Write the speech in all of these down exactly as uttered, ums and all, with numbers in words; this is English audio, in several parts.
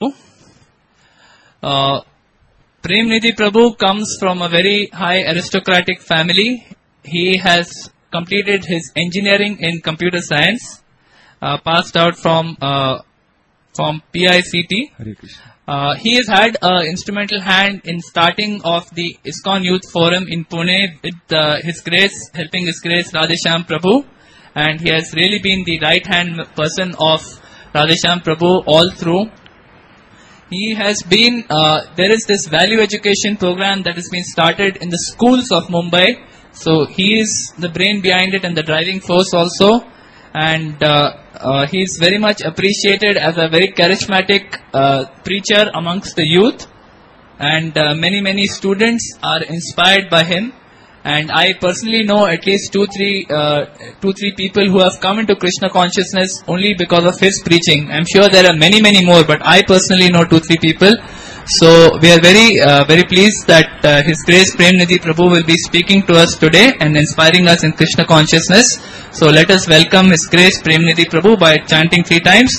Uh, Prem Nidhi Prabhu comes from a very high aristocratic family. He has completed his engineering in computer science, uh, passed out from uh, from P I C T. Uh, he has had an instrumental hand in starting of the ISKCON Youth Forum in Pune with uh, His Grace, helping His Grace Radheshyam Prabhu, and he has really been the right hand person of Radheshyam Prabhu all through. He has been, uh, there is this value education program that has been started in the schools of Mumbai. So he is the brain behind it and the driving force also. And uh, uh, he is very much appreciated as a very charismatic uh, preacher amongst the youth. And uh, many, many students are inspired by him. And I personally know at least two, three, uh, two, three people who have come into Krishna consciousness only because of his preaching. I'm sure there are many, many more, but I personally know two, three people. So we are very, uh, very pleased that uh, His Grace Prem Nidhi Prabhu will be speaking to us today and inspiring us in Krishna consciousness. So let us welcome His Grace Prem Nidhi Prabhu by chanting three times.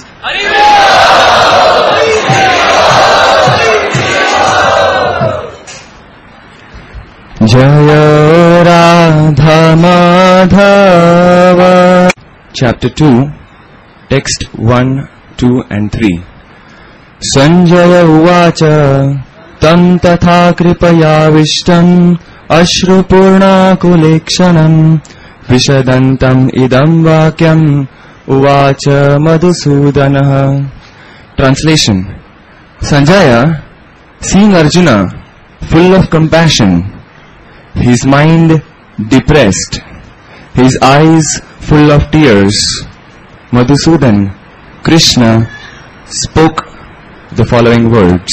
Jaya Radha Madhava. Chapter two, text one, two and three. Sanjaya Uvacha Tam Tatha Kripaya Vishtam Ashrupurna Kulekshanam Vishadantam Idam Vakyam Uvacha Madhusudanaha. Translation. Sanjaya, seeing Arjuna full of compassion, his mind depressed, his eyes full of tears, Madhusudan, Krishna, spoke the following words.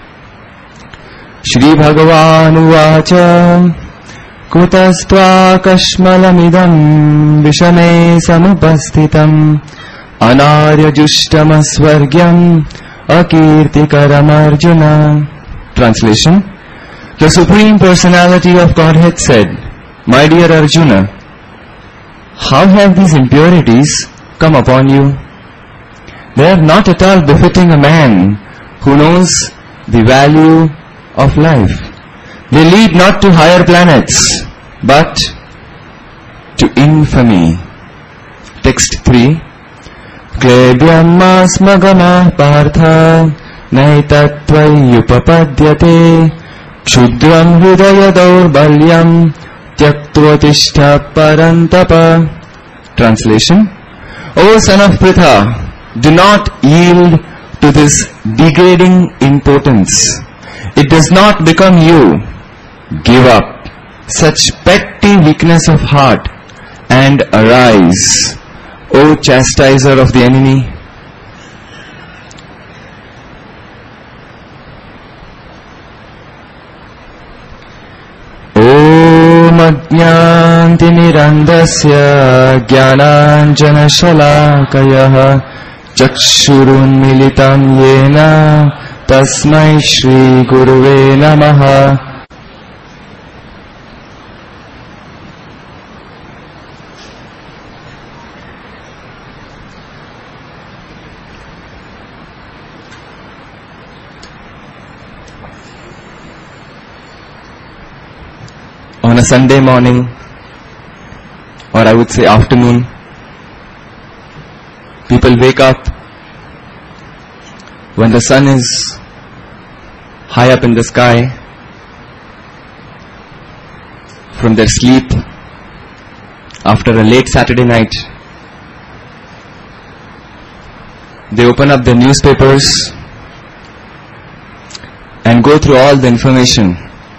Shri Bhagavan Uvacha Kutastva Kashmalamidam Vishame Samupasthitam Anarya Jushtamasvargyam Akirtikaram Arjuna. Translation. The Supreme Personality of Godhead said, My dear Arjuna, how have these impurities come upon you? They are not at all befitting a man who knows the value of life. They lead not to higher planets, but to infamy. Text three. Klebyam masmagama partha naitatvayupapadyate Kshudram hridaya daurbalyam tyaktvatishta parantapa. Translation. O son of Pritha, do not yield to this degrading impotence. It does not become you. Give up such petty weakness of heart and arise, O chastiser of the enemy. Jnanti nirandasya jnananjana shalakayah chakshurun militam yena tasmai shri guruve namaha. On a Sunday morning, or I would say afternoon, people wake up when the sun is high up in the sky from their sleep after a late Saturday night. They open up their newspapers and go through all the information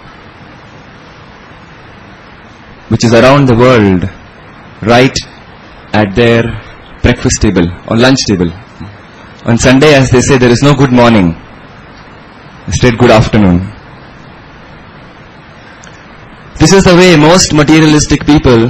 which is around the world right at their breakfast table or lunch table. On Sunday, as they say, there is no good morning, instead good afternoon. This is the way most materialistic people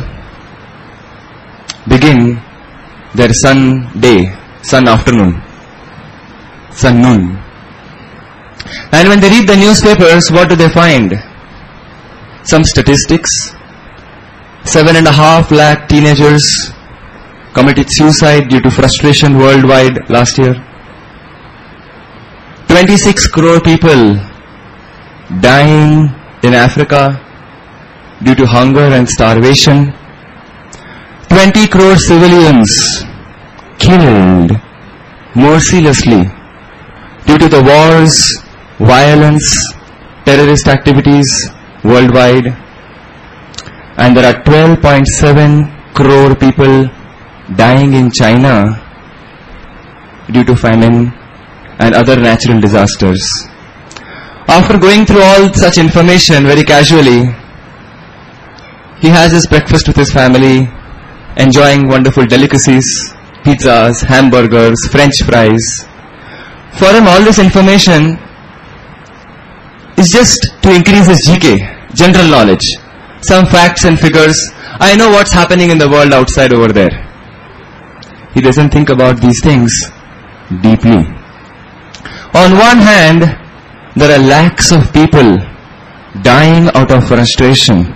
begin their sun day, sun afternoon, sun noon. And when they read the newspapers, what do they find? Some statistics. Seven and a half lakh teenagers committed suicide due to frustration worldwide last year. twenty-six crore people dying in Africa due to hunger and starvation. twenty crore civilians killed mercilessly due to the wars, violence, terrorist activities worldwide. And there are twelve point seven crore people dying in China due to famine and other natural disasters. After going through all such information very casually, he has his breakfast with his family, enjoying wonderful delicacies, pizzas, hamburgers, French fries. For him, all this information is just to increase his G K, general knowledge, some facts and figures. I know what's happening in the world outside over there. He doesn't think about these things deeply. On one hand, there are lakhs of people dying out of frustration,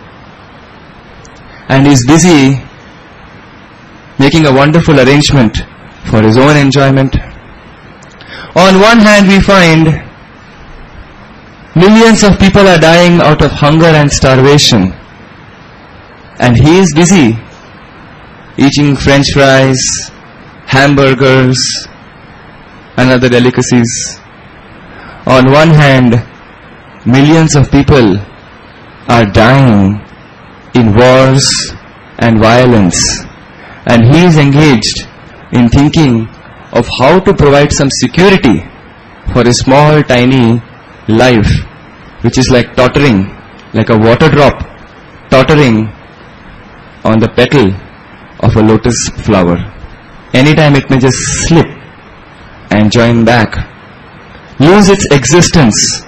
and he's busy making a wonderful arrangement for his own enjoyment. On one hand, we find millions of people are dying out of hunger and starvation, and he is busy eating French fries, hamburgers, and other delicacies. On one hand, millions of people are dying in wars and violence, and he is engaged in thinking of how to provide some security for a small tiny life which is like tottering, like a water drop tottering on the petal of a lotus flower. Anytime it may just slip and join back, lose its existence,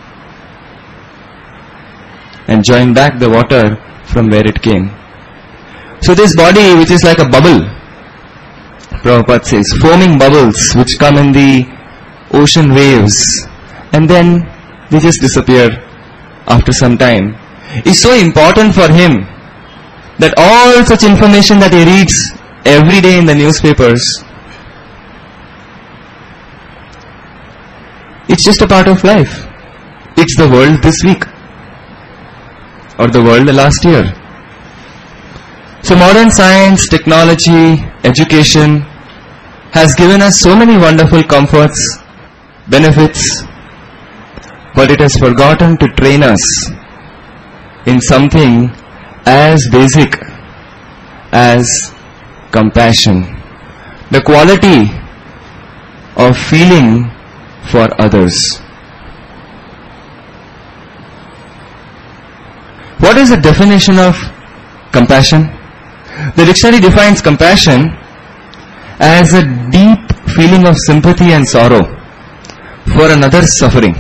and join back the water from where it came. So this body, which is like a bubble, Prabhupada says, foaming bubbles which come in the ocean waves and then they just disappear after some time, is so important for him that all such information that he reads every day in the newspapers, it's just a part of life. It's the world this week or the world last year. So modern science, technology, education has given us so many wonderful comforts, benefits, but it has forgotten to train us in something as basic as compassion, the quality of feeling for others. What is the definition of compassion? The dictionary defines compassion as a deep feeling of sympathy and sorrow for another's suffering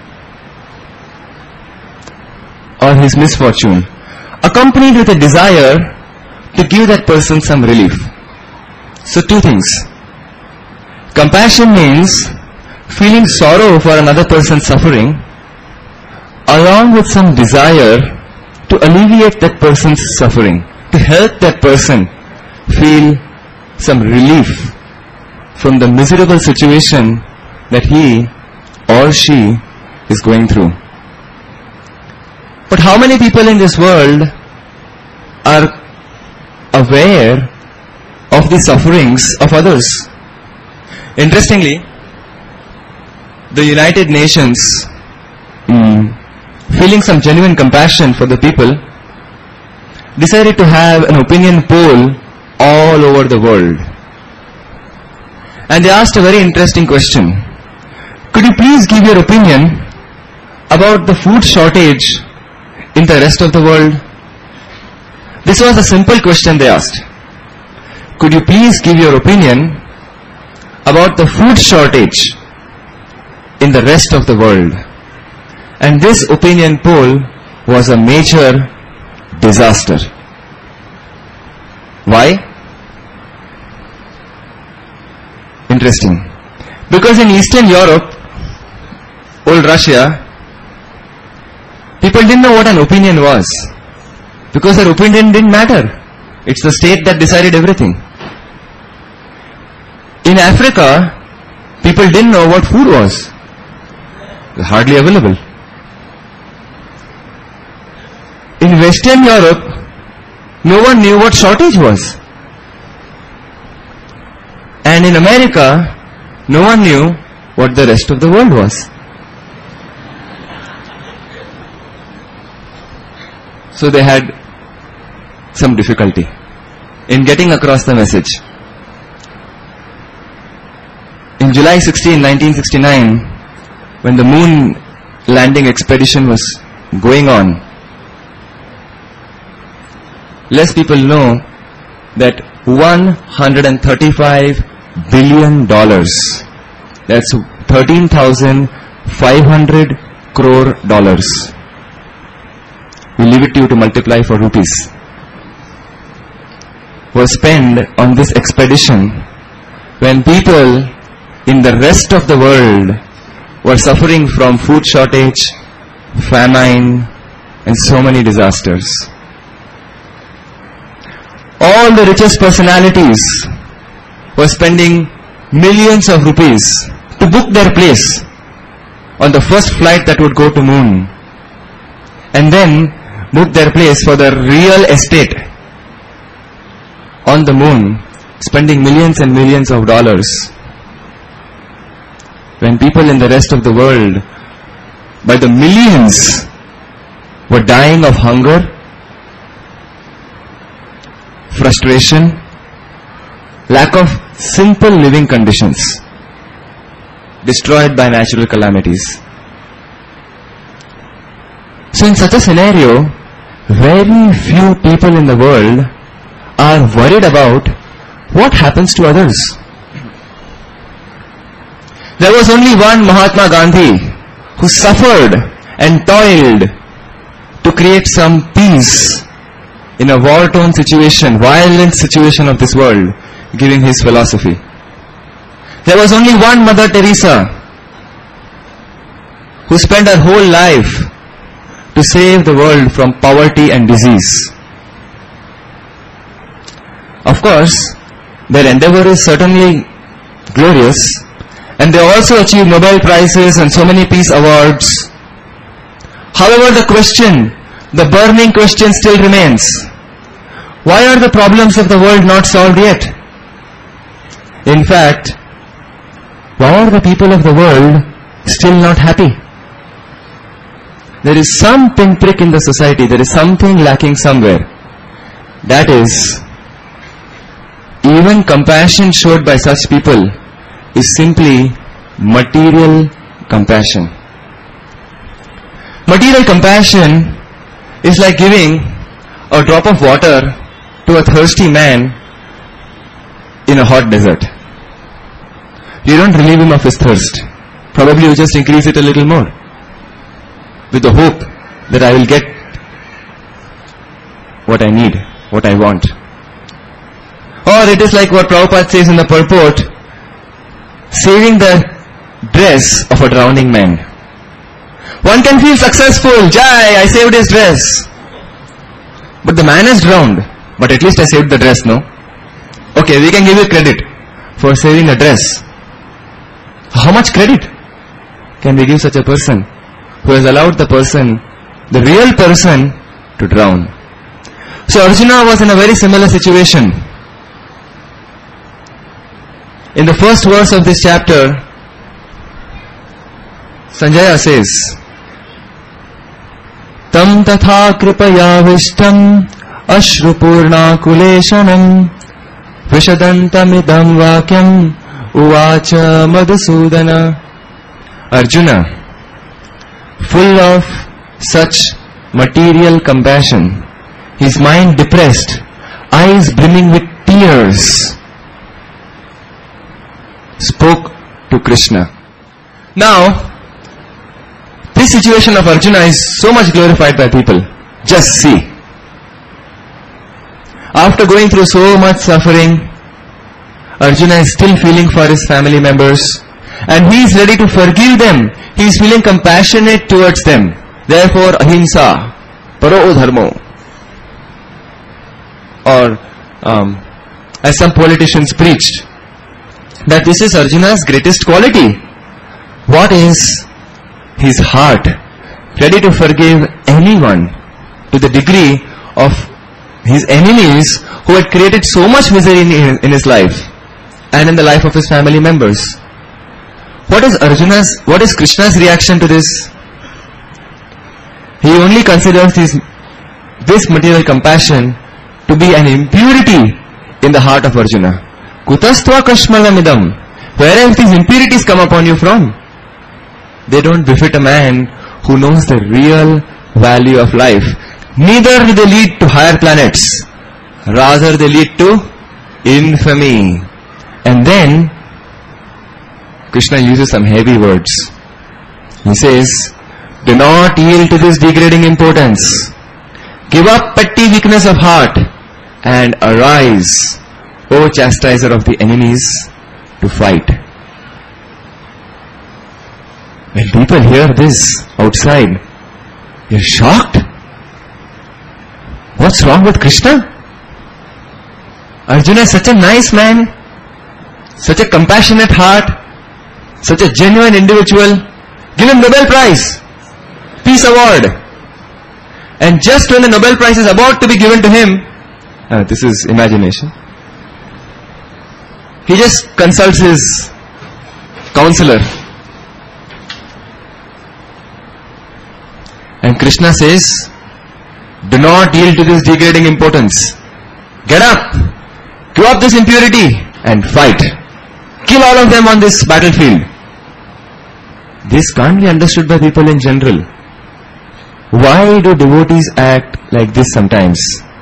or his misfortune, accompanied with a desire to give that person some relief. So two things. Compassion means feeling sorrow for another person's suffering along with some desire to alleviate that person's suffering, to help that person feel some relief from the miserable situation that he or she is going through. But how many people in this world are aware of the sufferings of others? Interestingly, the United Nations, mm, feeling some genuine compassion for the people, decided to have an opinion poll all over the world. And they asked a very interesting question. Could you please give your opinion about the food shortage in the rest of the world? This was a simple question they asked. Could you please give your opinion about the food shortage in the rest of the world? And this opinion poll was a major disaster. Why? Interesting. Because in Eastern Europe, old Russia, people didn't know what an opinion was. Because their opinion didn't matter. It's the state that decided everything. In Africa, people didn't know what food was. hardly available. In Western Europe, no one knew what shortage was. And in America, no one knew what the rest of the world was. So they had some difficulty in getting across the message. In July sixteenth, nineteen sixty-nine, when the moon landing expedition was going on, less people know that one hundred thirty-five billion dollars, that's thirteen thousand five hundred crore dollars. We leave it to you to multiply for rupees, was spent on this expedition when people in the rest of the world were suffering from food shortage, famine, and so many disasters. All the richest personalities were spending millions of rupees to book their place on the first flight that would go to moon, and then book their place for the real estate on the moon, spending millions and millions of dollars, when people in the rest of the world by the millions were dying of hunger, frustration, lack of simple living conditions, destroyed by natural calamities. So in such a scenario, very few people in the world are worried about what happens to others. There was only one Mahatma Gandhi who suffered and toiled to create some peace in a war-torn situation, violent situation of this world, giving his philosophy. There was only one Mother Teresa who spent her whole life to save the world from poverty and disease. Of course, their endeavor is certainly glorious, and they also achieved Nobel Prizes and so many peace awards. However, the question, the burning question still remains. Why are the problems of the world not solved yet? In fact, why are the people of the world still not happy? There is some pinprick in the society, there is something lacking somewhere. That is, even compassion showed by such people is simply material compassion. Material compassion is like giving a drop of water to a thirsty man in a hot desert. You don't relieve him of his thirst. Probably you just increase it a little more, with the hope that I will get what I need, what I want. Or it is like what Prabhupada says in the purport, saving the dress of a drowning man. One can feel successful, Jai, I saved his dress. But the man is drowned, but at least I saved the dress, no? Okay, we can give you credit for saving a dress. How much credit can we give such a person who has allowed the person, the real person, to drown? So Arjuna was in a very similar situation. In the first verse of this chapter, Sanjaya says, Tam tatha kripaya vishtam ashrupurna kuleshanam vishadantamidam vakyam uvacha madhusudana. Arjuna, full of such material compassion, his mind depressed, eyes brimming with tears, spoke to Krishna. Now, this situation of Arjuna is so much glorified by people. Just see. After going through so much suffering, Arjuna is still feeling for his family members, and he is ready to forgive them. He is feeling compassionate towards them. Therefore, ahimsa, paro dharmo. Or, um, as some politicians preached, that this is Arjuna's greatest quality. What is his heart ready to forgive anyone to the degree of his enemies who had created so much misery in his, in his life and in the life of his family members. What is Arjuna's, what is Krishna's reaction to this? He only considers his, this material compassion to be an impurity in the heart of Arjuna. Kutastva kashmalamidam. Where have these impurities come upon you from? They don't befit a man who knows the real value of life. Neither do they lead to higher planets. Rather they lead to infamy. And then Krishna uses some heavy words. He says, do not yield to this degrading importance. Give up petty weakness of heart and arise, O chastiser of the enemies, to fight. When people hear this outside, they're shocked. What's wrong with Krishna? Arjuna is such a nice man, such a compassionate heart, such a genuine individual. Give him Nobel Prize, Peace Award. And just when the Nobel Prize is about to be given to him, uh, this is imagination, he just consults his counselor. And Krishna says, do not yield to this degrading importance. Get up, give up this impurity and fight. Kill all of them on this battlefield. This can't be understood by people in general. Why do devotees act like this sometimes?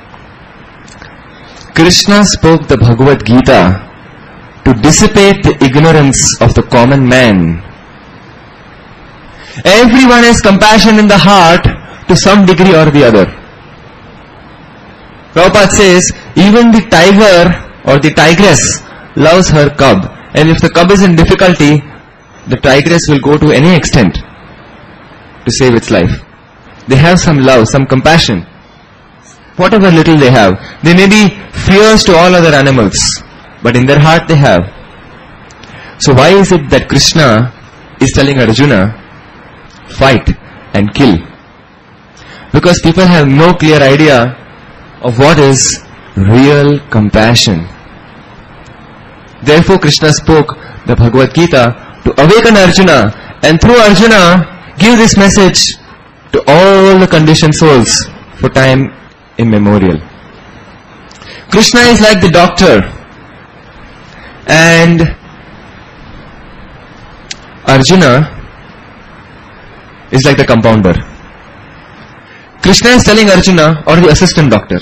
Krishna spoke the Bhagavad Gita to dissipate the ignorance of the common man. Everyone has compassion in the heart to some degree or the other. Prabhupada says, even the tiger or the tigress loves her cub. And if the cub is in difficulty, the tigress will go to any extent to save its life. They have some love, some compassion. Whatever little they have. They may be fierce to all other animals, but in their heart they have. So why is it that Krishna is telling Arjuna, fight and kill? Because people have no clear idea of what is real compassion. Therefore Krishna spoke the Bhagavad Gita to awaken Arjuna, and through Arjuna give this message to all the conditioned souls for time immemorial. Krishna is like the doctor and Arjuna is like the compounder. Krishna is telling Arjuna, or the assistant doctor.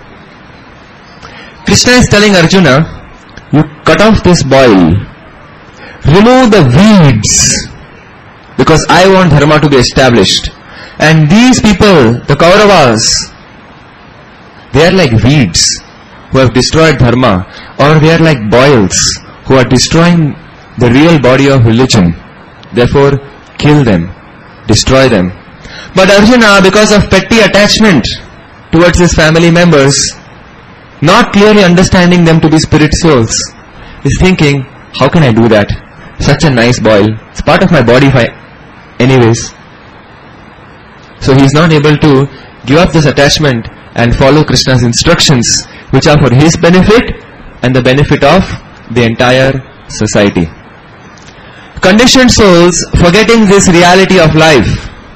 Krishna is telling Arjuna, you cut off this boil, remove the weeds, because I want dharma to be established. And these people, the Kauravas, they are like weeds who have destroyed dharma, or they are like boils who are destroying the real body of religion. Therefore, kill them, destroy them. But Arjuna, because of petty attachment towards his family members, not clearly understanding them to be spirit souls, is thinking, how can I do that? Such a nice boil. It's part of my body fi- anyways. So he is not able to give up this attachment and follow Krishna's instructions, which are for his benefit and the benefit of the entire society. Conditioned souls, forgetting this reality of life,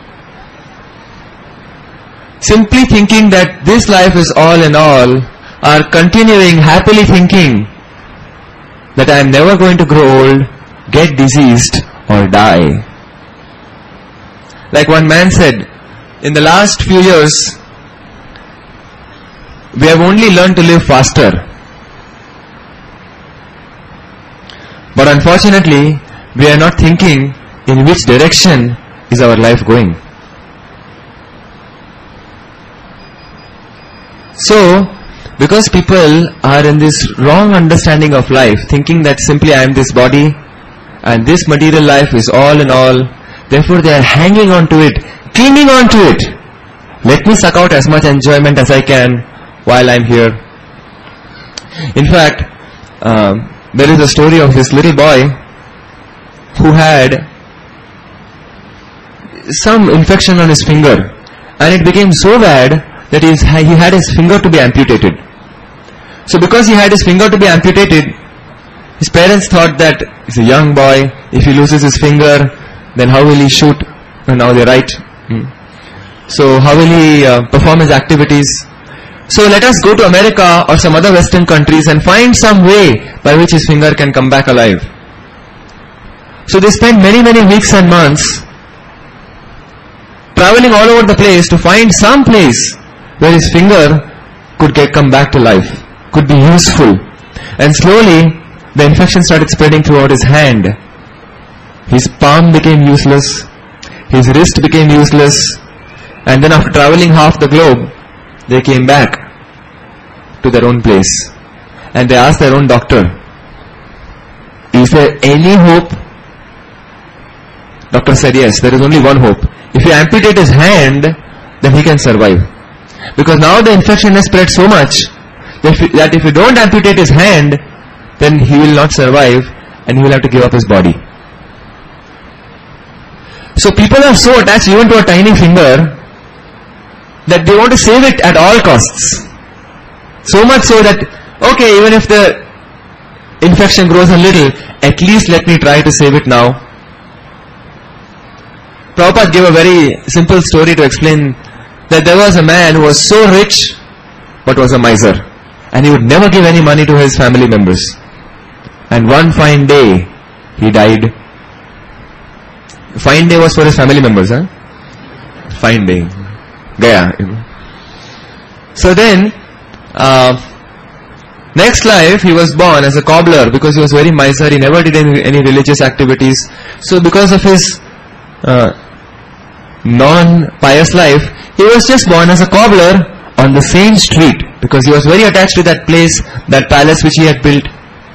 simply thinking that this life is all in all, are continuing happily thinking that I am never going to grow old, get diseased or die. Like one man said, in the last few years, we have only learned to live faster. But unfortunately, we are not thinking in which direction is our life going. So, because people are in this wrong understanding of life, thinking that simply I am this body and this material life is all in all, therefore they are hanging on to it, clinging on to it. Let me suck out as much enjoyment as I can while I am here. In fact, um, there is a story of this little boy who had some infection on his finger, and it became so bad that he's, he had his finger to be amputated. So because he had his finger to be amputated, his parents thought that he's a young boy, if he loses his finger, then how will he shoot? And now they're right. Hmm. So how will he uh, perform his activities? So let us go to America or some other Western countries and find some way by which his finger can come back alive. So they spent many many weeks and months traveling all over the place to find some place where his finger could get come back to life, could be useful. And slowly the infection started spreading throughout his hand. His palm became useless, his wrist became useless, and then after traveling half the globe, they came back to their own place and they asked their own doctor, is there any hope? Doctor said, yes, there is only one hope. If you amputate his hand, then he can survive. Because now the infection has spread so much that if you don't amputate his hand, then he will not survive and he will have to give up his body. So people are so attached even to a tiny finger that they want to save it at all costs. So much so that, okay, even if the infection grows a little, at least let me try to save it now. Prabhupada gave a very simple story to explain that there was a man who was so rich but was a miser, and he would never give any money to his family members. And one fine day he died. Fine day was for his family members, huh? Fine day. Gaya. So then, uh, next life he was born as a cobbler because he was very miser. He never did any, any religious activities. So because of his uh, non-pious life, he was just born as a cobbler on the same street because he was very attached to that place, that palace which he had built.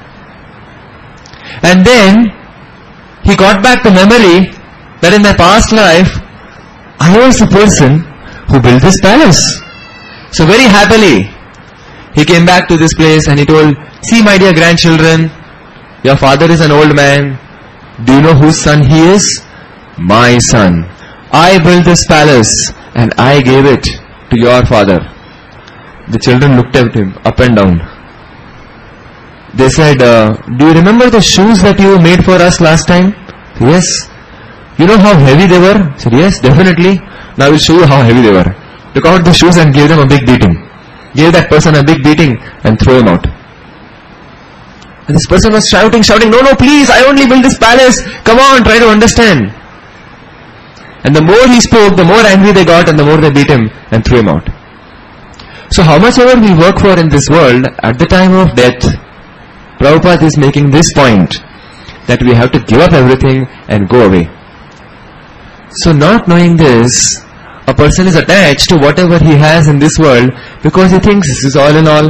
And then he got back the memory that in my past life I was the person who built this palace. So very happily he came back to this place and he told, see my dear grandchildren, your father is an old man. Do you know whose son he is? My son. I built this palace and I gave it to your father. The children looked at him up and down. They said, uh, do you remember the shoes that you made for us last time? Yes. You know how heavy they were? I said, yes, definitely. Now I will show you how heavy they were. Took out the shoes and gave them a big beating. Gave that person a big beating and threw him out. And this person was shouting, shouting, no, no, please, I only built this palace. Come on, try to understand. And the more he spoke, the more angry they got and the more they beat him and threw him out. So how much ever we work for in this world, at the time of death, Prabhupada is making this point, that we have to give up everything and go away. So not knowing this, a person is attached to whatever he has in this world because he thinks this is all in all.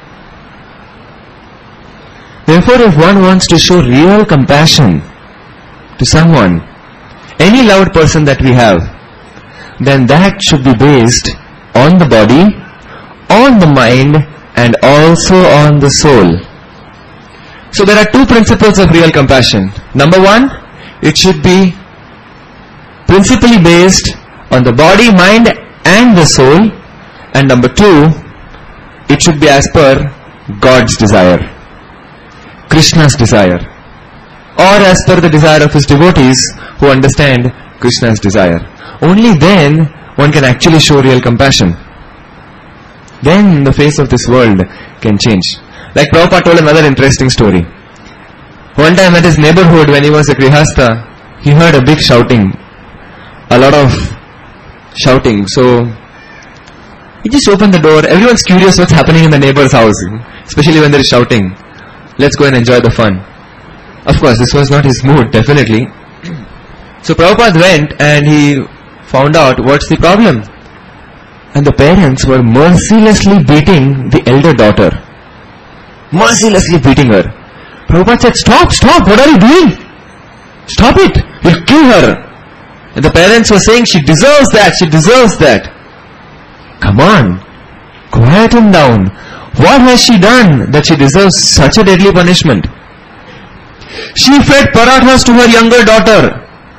Therefore, if one wants to show real compassion to someone, any loved person that we have, then that should be based on the body, on the mind, and also on the soul. So there are two principles of real compassion. Number one, it should be principally based on the body, mind and the soul. And number two, it should be as per God's desire, Krishna's desire, or as per the desire of his devotees who understand Krishna's desire. Only then one can actually show real compassion. Then the face of this world can change. Like Prabhupada told another interesting story. One time at his neighborhood when he was a Grihastha, he heard a big shouting, a lot of shouting. So he just opened the door. Everyone's curious what's happening in the neighbor's house, especially when there is shouting. Let's go and enjoy the fun. Of course, this was not his mood, definitely. So Prabhupada went and he found out what's the problem. And the parents were mercilessly beating the elder daughter. Mercilessly beating her. Prabhupada said, stop, stop, what are you doing? Stop it, you'll kill her. And the parents were saying, she deserves that, she deserves that. Come on, quiet him down. What has she done that she deserves such a deadly punishment? She fed parathas to her younger daughter.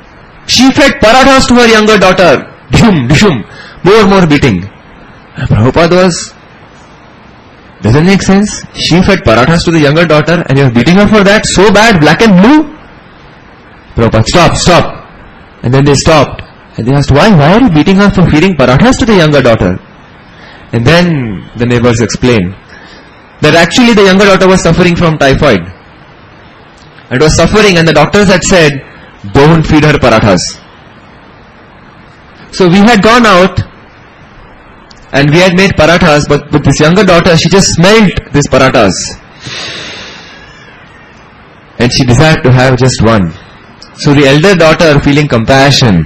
She fed parathas to her younger daughter. Dhum, dhum, more, more beating. And Prabhupada was, doesn't make sense. She fed parathas to the younger daughter and you're beating her for that? So bad, black and blue? Prabhupada, stop, stop. And then they stopped. And they asked, why? Why are you beating her for feeding parathas to the younger daughter? And then the neighbors explained that actually the younger daughter was suffering from typhoid. It was suffering and the doctors had said, don't feed her parathas. So we had gone out and we had made parathas, but with this younger daughter, she just smelled these parathas. And she desired to have just one. So the elder daughter, feeling compassion,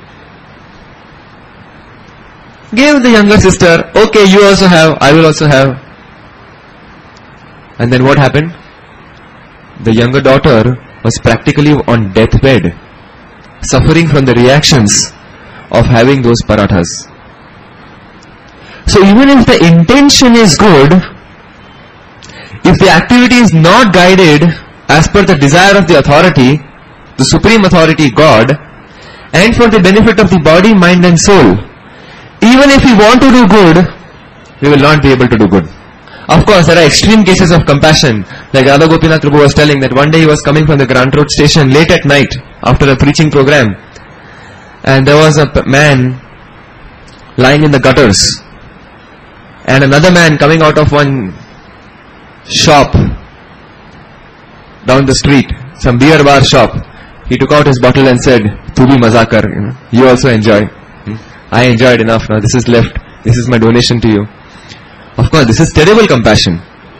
gave the younger sister, okay, you also have, I will also have. And then what happened? The younger daughter was practically on deathbed, suffering from the reactions of having those parathas. So even if the intention is good, if the activity is not guided as per the desire of the authority, the supreme authority God, and for the benefit of the body, mind and soul, even if we want to do good, we will not be able to do good. Of course, there are extreme cases of compassion. Like Radha Gopinath Prabhu was telling that one day he was coming from the Grant Road station late at night after a preaching program. And there was a man lying in the gutters. And another man coming out of one shop down the street, some beer bar shop. He took out his bottle and said, "Tu bhi maza kar, you know, you also enjoy. I enjoyed enough now, this is left. This is my donation to you." Of course, this is terrible compassion.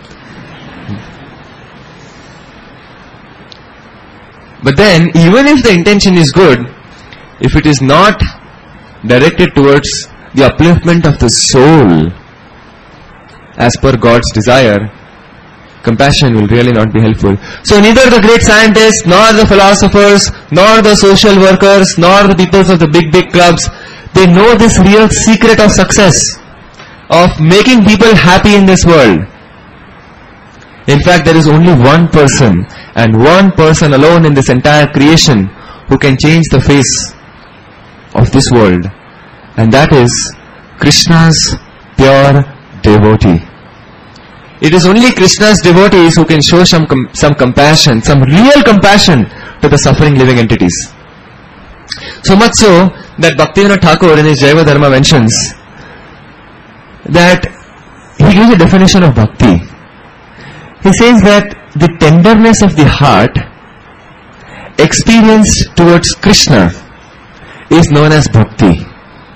But then, even if the intention is good, if it is not directed towards the upliftment of the soul, as per God's desire, compassion will really not be helpful. So neither the great scientists, nor the philosophers, nor the social workers, nor the people of the big, big clubs, they know this real secret of success, of making people happy in this world. In fact, there is only one person, and one person alone in this entire creation, who can change the face of this world. And that is Krishna's pure devotee. It is only Krishna's devotees who can show some, com- some compassion, some real compassion to the suffering living entities. So much so that Bhaktivinoda Thakur in his Jaiva Dharma mentions that he gives a definition of bhakti. He says that the tenderness of the heart experienced towards Krishna is known as bhakti.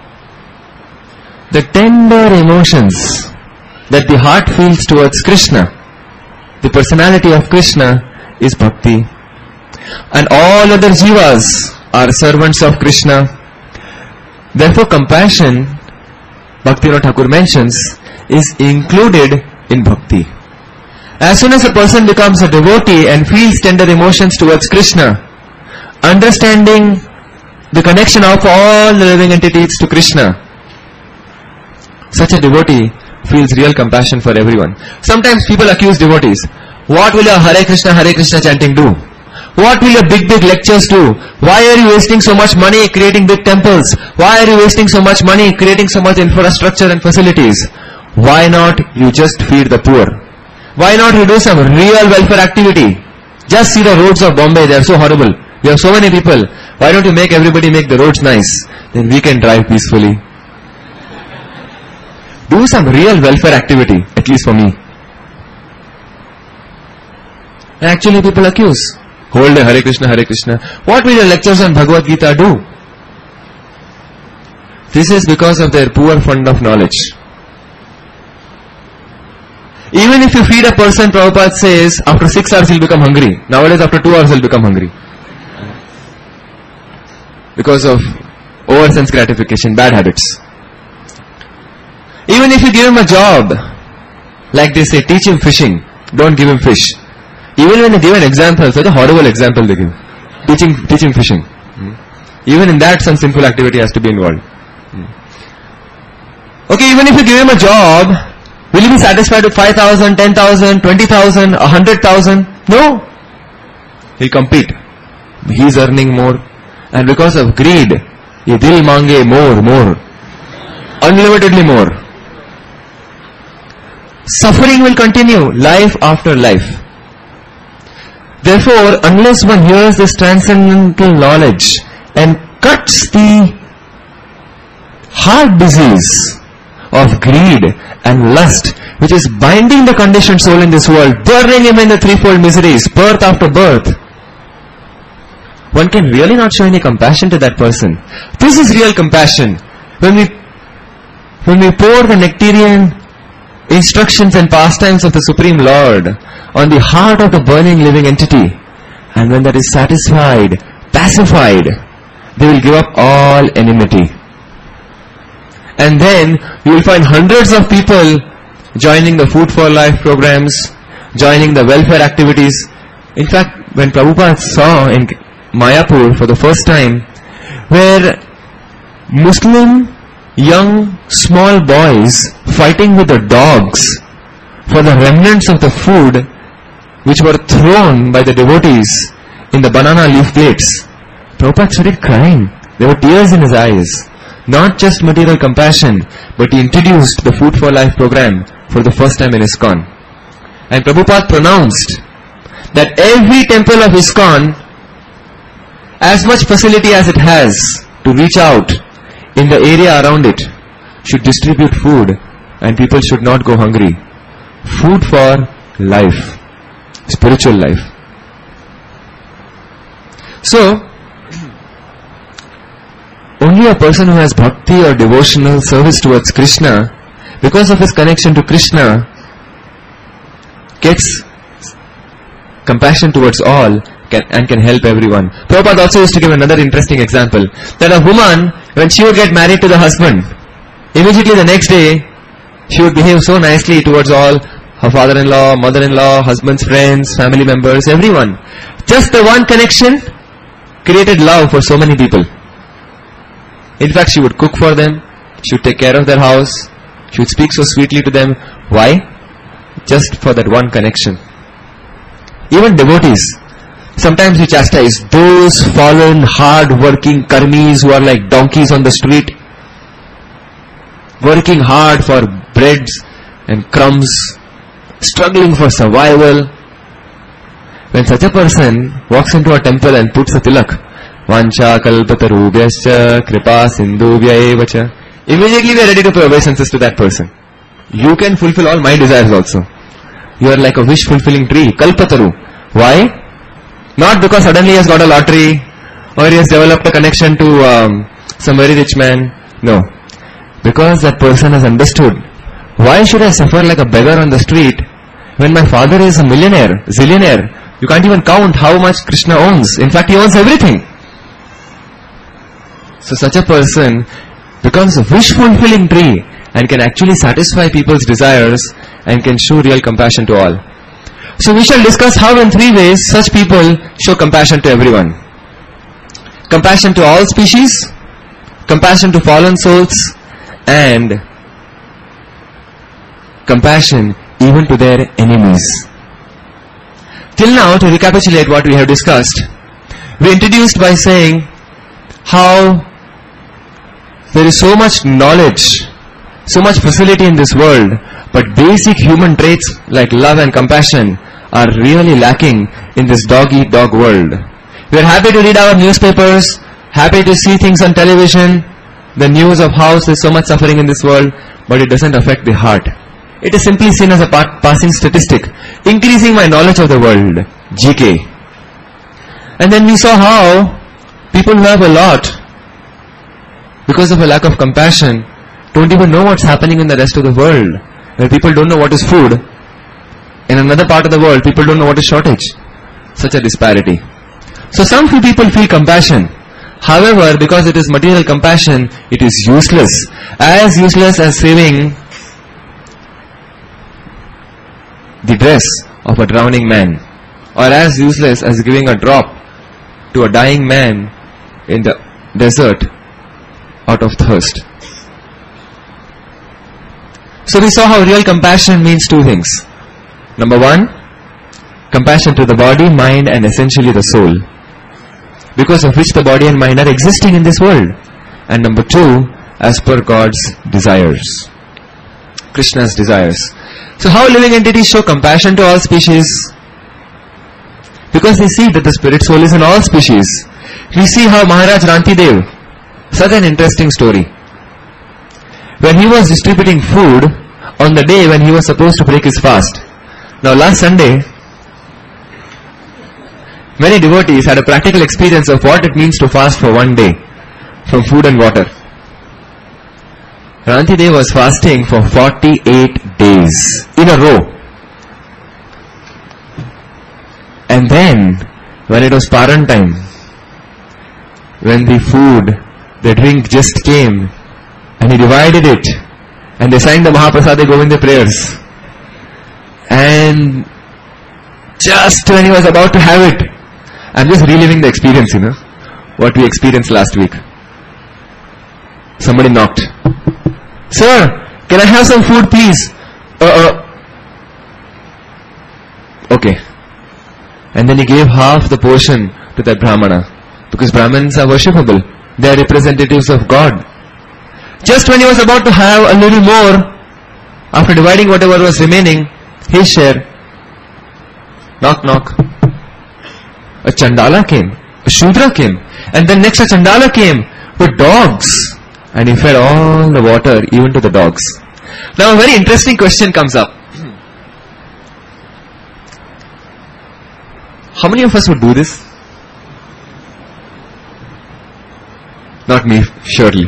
The tender emotions that the heart feels towards Krishna, the personality of Krishna, is bhakti. And all other jivas are servants of Krishna. Therefore compassion, Bhaktivinoda Thakur mentions, is included in bhakti. As soon as a person becomes a devotee and feels tender emotions towards Krishna, understanding the connection of all the living entities to Krishna, such a devotee feels real compassion for everyone. Sometimes people accuse devotees. What will your Hare Krishna, Hare Krishna chanting do? What will your big, big lectures do? Why are you wasting so much money creating big temples? Why are you wasting so much money creating so much infrastructure and facilities? Why not you just feed the poor? Why not you do some real welfare activity? Just see the roads of Bombay, they are so horrible. We have so many people. Why don't you make everybody make the roads nice? Then we can drive peacefully. Do some real welfare activity, at least for me. And actually people accuse. Hold a Hare Krishna, Hare Krishna. What will your lectures on Bhagavad Gita do? This is because of their poor fund of knowledge. Even if you feed a person, Prabhupada says, after six hours he'll become hungry. Nowadays after two hours he'll become hungry. Because of over-sense gratification, bad habits. Even if you give him a job, like they say, teach him fishing, don't give him fish. Even when they give an example, such a horrible example they give. Teaching, teaching fishing. Hmm. Even in that some sinful activity has to be involved. Hmm. Okay, even if you give him a job, will he be satisfied with five thousand, ten thousand, twenty thousand, one hundred thousand? No. He'll compete. He's earning more. And because of greed, ye dil mange more, more. Unlimitedly more. Suffering will continue, life after life. Therefore, unless one hears this transcendental knowledge and cuts the heart disease of greed and lust, which is binding the conditioned soul in this world, burning him in the threefold miseries, birth after birth, one can really not show any compassion to that person. This is real compassion. When we when we pour the nectarian instructions and pastimes of the Supreme Lord on the heart of the burning living entity, and when that is satisfied, pacified, they will give up all enmity. And then you will find hundreds of people joining the Food for Life programs, joining the welfare activities. In fact, when Prabhupada saw in Mayapur for the first time, where Muslim young small boys fighting with the dogs for the remnants of the food which were thrown by the devotees in the banana leaf plates, Prabhupada started crying. There were tears in his eyes. Not just material compassion, but he introduced the Food for Life program for the first time in ISKCON. And Prabhupada pronounced that every temple of ISKCON, as much facility as it has to reach out in the area around it, should distribute food and people should not go hungry. Food for life, spiritual life. So, only a person who has bhakti or devotional service towards Krishna, because of his connection to Krishna, gets compassion towards all can, and can help everyone. Prabhupada also used to give another interesting example, that a woman, when she would get married to the husband, immediately the next day, she would behave so nicely towards all her father-in-law, mother-in-law, husband's friends, family members, everyone. Just the one connection created love for so many people. In fact, she would cook for them, she would take care of their house, she would speak so sweetly to them. Why? Just for that one connection. Even devotees, sometimes we chastise those fallen, hard-working karmis who are like donkeys on the street, working hard for breads and crumbs, struggling for survival. When such a person walks into a temple and puts a tilak, Vancha kalpatarubhyascha kripa sindhubhya evacha, immediately we are ready to pay obeisances to that person. You can fulfill all my desires also. You are like a wish-fulfilling tree, kalpataru. Why? Not because suddenly he has got a lottery or he has developed a connection to um, some very rich man. No. Because that person has understood, why should I suffer like a beggar on the street when my father is a millionaire, zillionaire? You can't even count how much Krishna owns. In fact, he owns everything. So such a person becomes a wish-fulfilling tree and can actually satisfy people's desires and can show real compassion to all. So we shall discuss how in three ways such people show compassion to everyone. Compassion to all species, compassion to fallen souls, and compassion even to their enemies. Till now, to recapitulate what we have discussed, we introduced by saying how there is so much knowledge, so much facility in this world, but basic human traits like love and compassion are really lacking in this dog-eat-dog world. We are happy to read our newspapers, happy to see things on television, the news of how there is so much suffering in this world, but it doesn't affect the heart. It is simply seen as a pa- passing statistic, increasing my knowledge of the world, G K. And then we saw how people who have a lot, because of a lack of compassion, don't even know what's happening in the rest of the world, where people don't know what is food. In another part of the world, people don't know what is shortage. Such a disparity. So some few people feel compassion. However, because it is material compassion, it is useless. As useless as saving the dress of a drowning man, or as useless as giving a drop to a dying man in the desert out of thirst. So we saw how real compassion means two things. Number one, compassion to the body, mind, and essentially the soul. because of which the body and mind are existing in this world. And number two, as per God's desires. Krishna's desires. So how living entities show compassion to all species? Because they see that the spirit soul is in all species. We see how Maharaj Rantidev, such an interesting story. When he was distributing food on the day when he was supposed to break his fast. Now last Sunday, many devotees had a practical experience of what it means to fast for one day from food and water. Rantidev was fasting for forty-eight days in a row. And then, when it was Paran time, when the food, the drink just came, and he divided it, and they sang the Mahaprasada Govinda prayers, and just when he was about to have it, I'm just reliving the experience, you know, what we experienced last week. Somebody knocked. Sir, can I have some food please? Uh, uh. Okay. And then he gave half the portion to that Brahmana. Because Brahmins are worshipable. They are representatives of God. Just when he was about to have a little more, after dividing whatever was remaining, his share, knock knock. A Chandala came. A Shudra came. And then next a Chandala came with dogs. And he fed all the water even to the dogs. Now a very interesting question comes up. How many of us would do this? Not me, surely.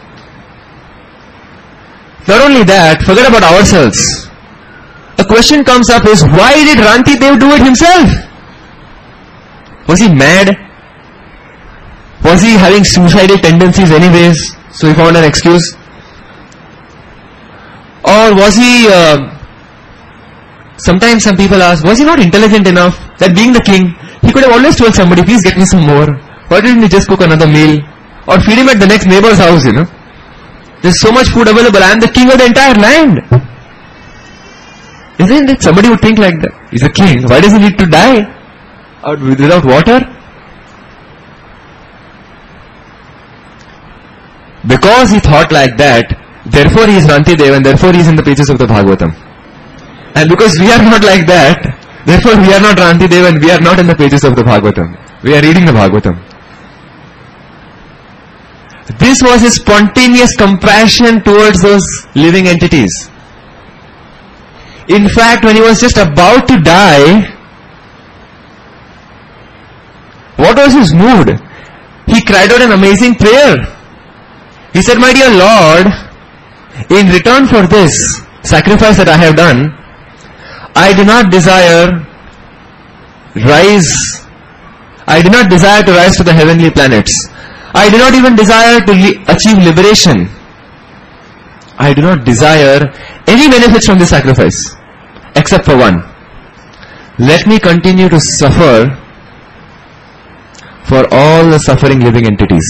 Not only that, forget about ourselves. A question comes up is, why did Rantidev do it himself? Was he mad? Was he having suicidal tendencies anyways? So he found an excuse? Or was he, uh, sometimes some people ask, was he not intelligent enough that being the king, he could have always told somebody, please get me some more. Why didn't he just cook another meal? Or feed him at the next neighbor's house, you know? There's so much food available, I am the king of the entire land. Isn't it? Somebody would think like that. He's a king, why does he need to die out without water? Because he thought like that, therefore he is Rantidev and therefore he is in the pages of the Bhagavatam. And because we are not like that, therefore we are not Rantidev and we are not in the pages of the Bhagavatam. We are reading the Bhagavatam. This was his spontaneous compassion towards those living entities. In fact, when he was just about to die, what was his mood? He cried out an amazing prayer. He said, my dear Lord, in return for this sacrifice that I have done, I do not desire rise, I do not desire to rise to the heavenly planets. I do not even desire to li- achieve liberation. I do not desire any benefits from this sacrifice, except for one. Let me continue to suffer for all the suffering living entities.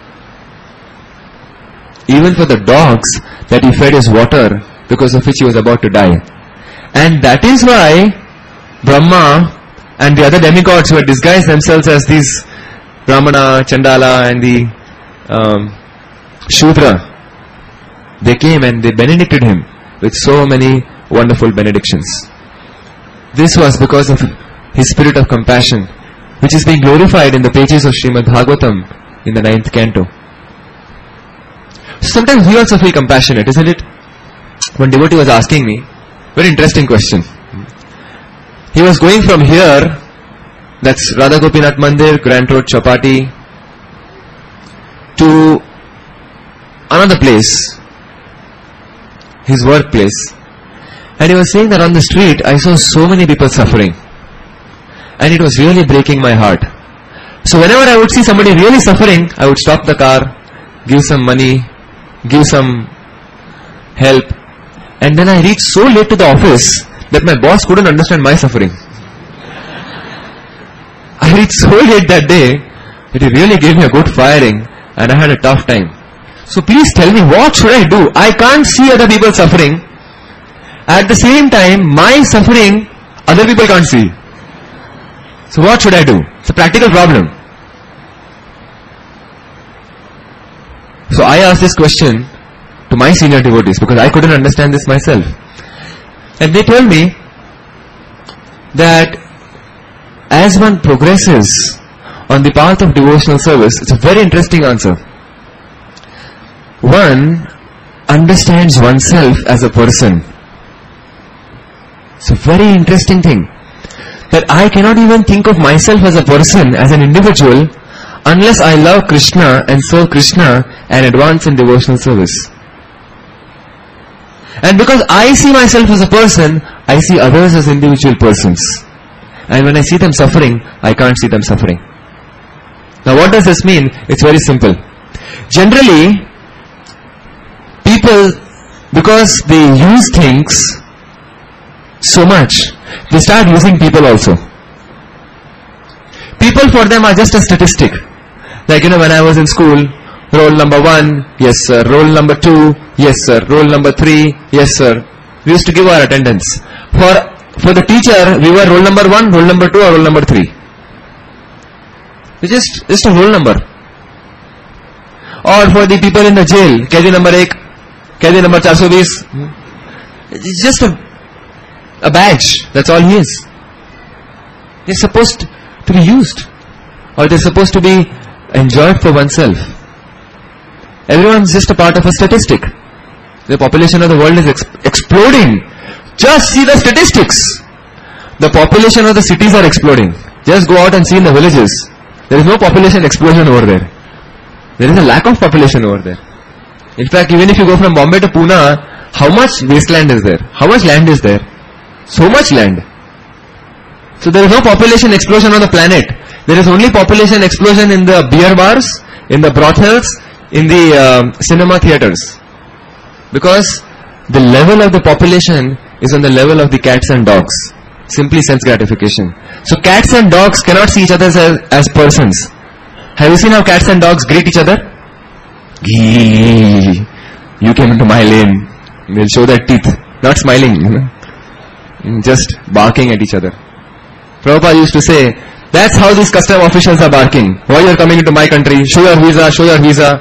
Even for the dogs that he fed his water, because of which he was about to die. And that is why Brahma and the other demigods who had disguised themselves as these Brahmana, Chandala and the um, Shudra, they came and they benedicted him with so many wonderful benedictions. This was because of his spirit of compassion, which is being glorified in the pages of Srimad Bhagavatam in the ninth canto. Sometimes we also feel compassionate, isn't it? One devotee was asking me, very interesting question. He was going from here, that's Radha Gopinath Mandir, Grand Road, Chapati, to another place, his workplace. And he was saying that on the street, I saw so many people suffering. And it was really breaking my heart. So whenever I would see somebody really suffering, I would stop the car, give some money, give some help. And then I reached so late to the office that my boss couldn't understand my suffering. I reached so late that day that he really gave me a good firing and I had a tough time. So please tell me, what should I do? I can't see other people suffering. At the same time, my suffering, other people can't see. So what should I do? It's a practical problem. So I asked this question to my senior devotees because I couldn't understand this myself. And they told me that as one progresses on the path of devotional service, it's a very interesting answer. One understands oneself as a person. It's a very interesting thing. That I cannot even think of myself as a person, as an individual, unless I love Krishna and serve Krishna and advance in devotional service. And because I see myself as a person, I see others as individual persons. And when I see them suffering, I can't see them suffering. Now what does this mean? It's very simple. Generally, people, because they use things so much, they start using people also. People for them are just a statistic. Like, you know, when I was in school, roll number one, yes sir. Roll number two, yes sir. Roll number three, yes sir. We used to give our attendance. For for the teacher, we were roll number one, roll number two, or roll number three. It's just, just a roll number. Or for the people in the jail, Kaidi number one, Kaidi number four twenty. It's just a, a badge. That's all he is. They're supposed to be used. Or they're supposed to be enjoyed for oneself. Everyone's just a part of a statistic. The population of the world is ex exploding. Just see the statistics. The population of the cities are exploding. Just go out and see in the villages. There is no population explosion over there. There is a lack of population over there. In fact, even if you go from Bombay to Pune, how much wasteland is there? How much land is there? So much land. So there is no population explosion on the planet. There is only population explosion in the beer bars, in the brothels, in the uh, cinema theaters. Because the level of the population is on the level of the cats and dogs. Simply sense gratification. So cats and dogs cannot see each other as, as persons. Have you seen how cats and dogs greet each other? Gee, you came into my lane. They'll show their teeth. Not smiling, you know. Just barking at each other. Prabhupada used to say, that's how these custom officials are barking. Why you are coming into my country? Show your visa, show your visa.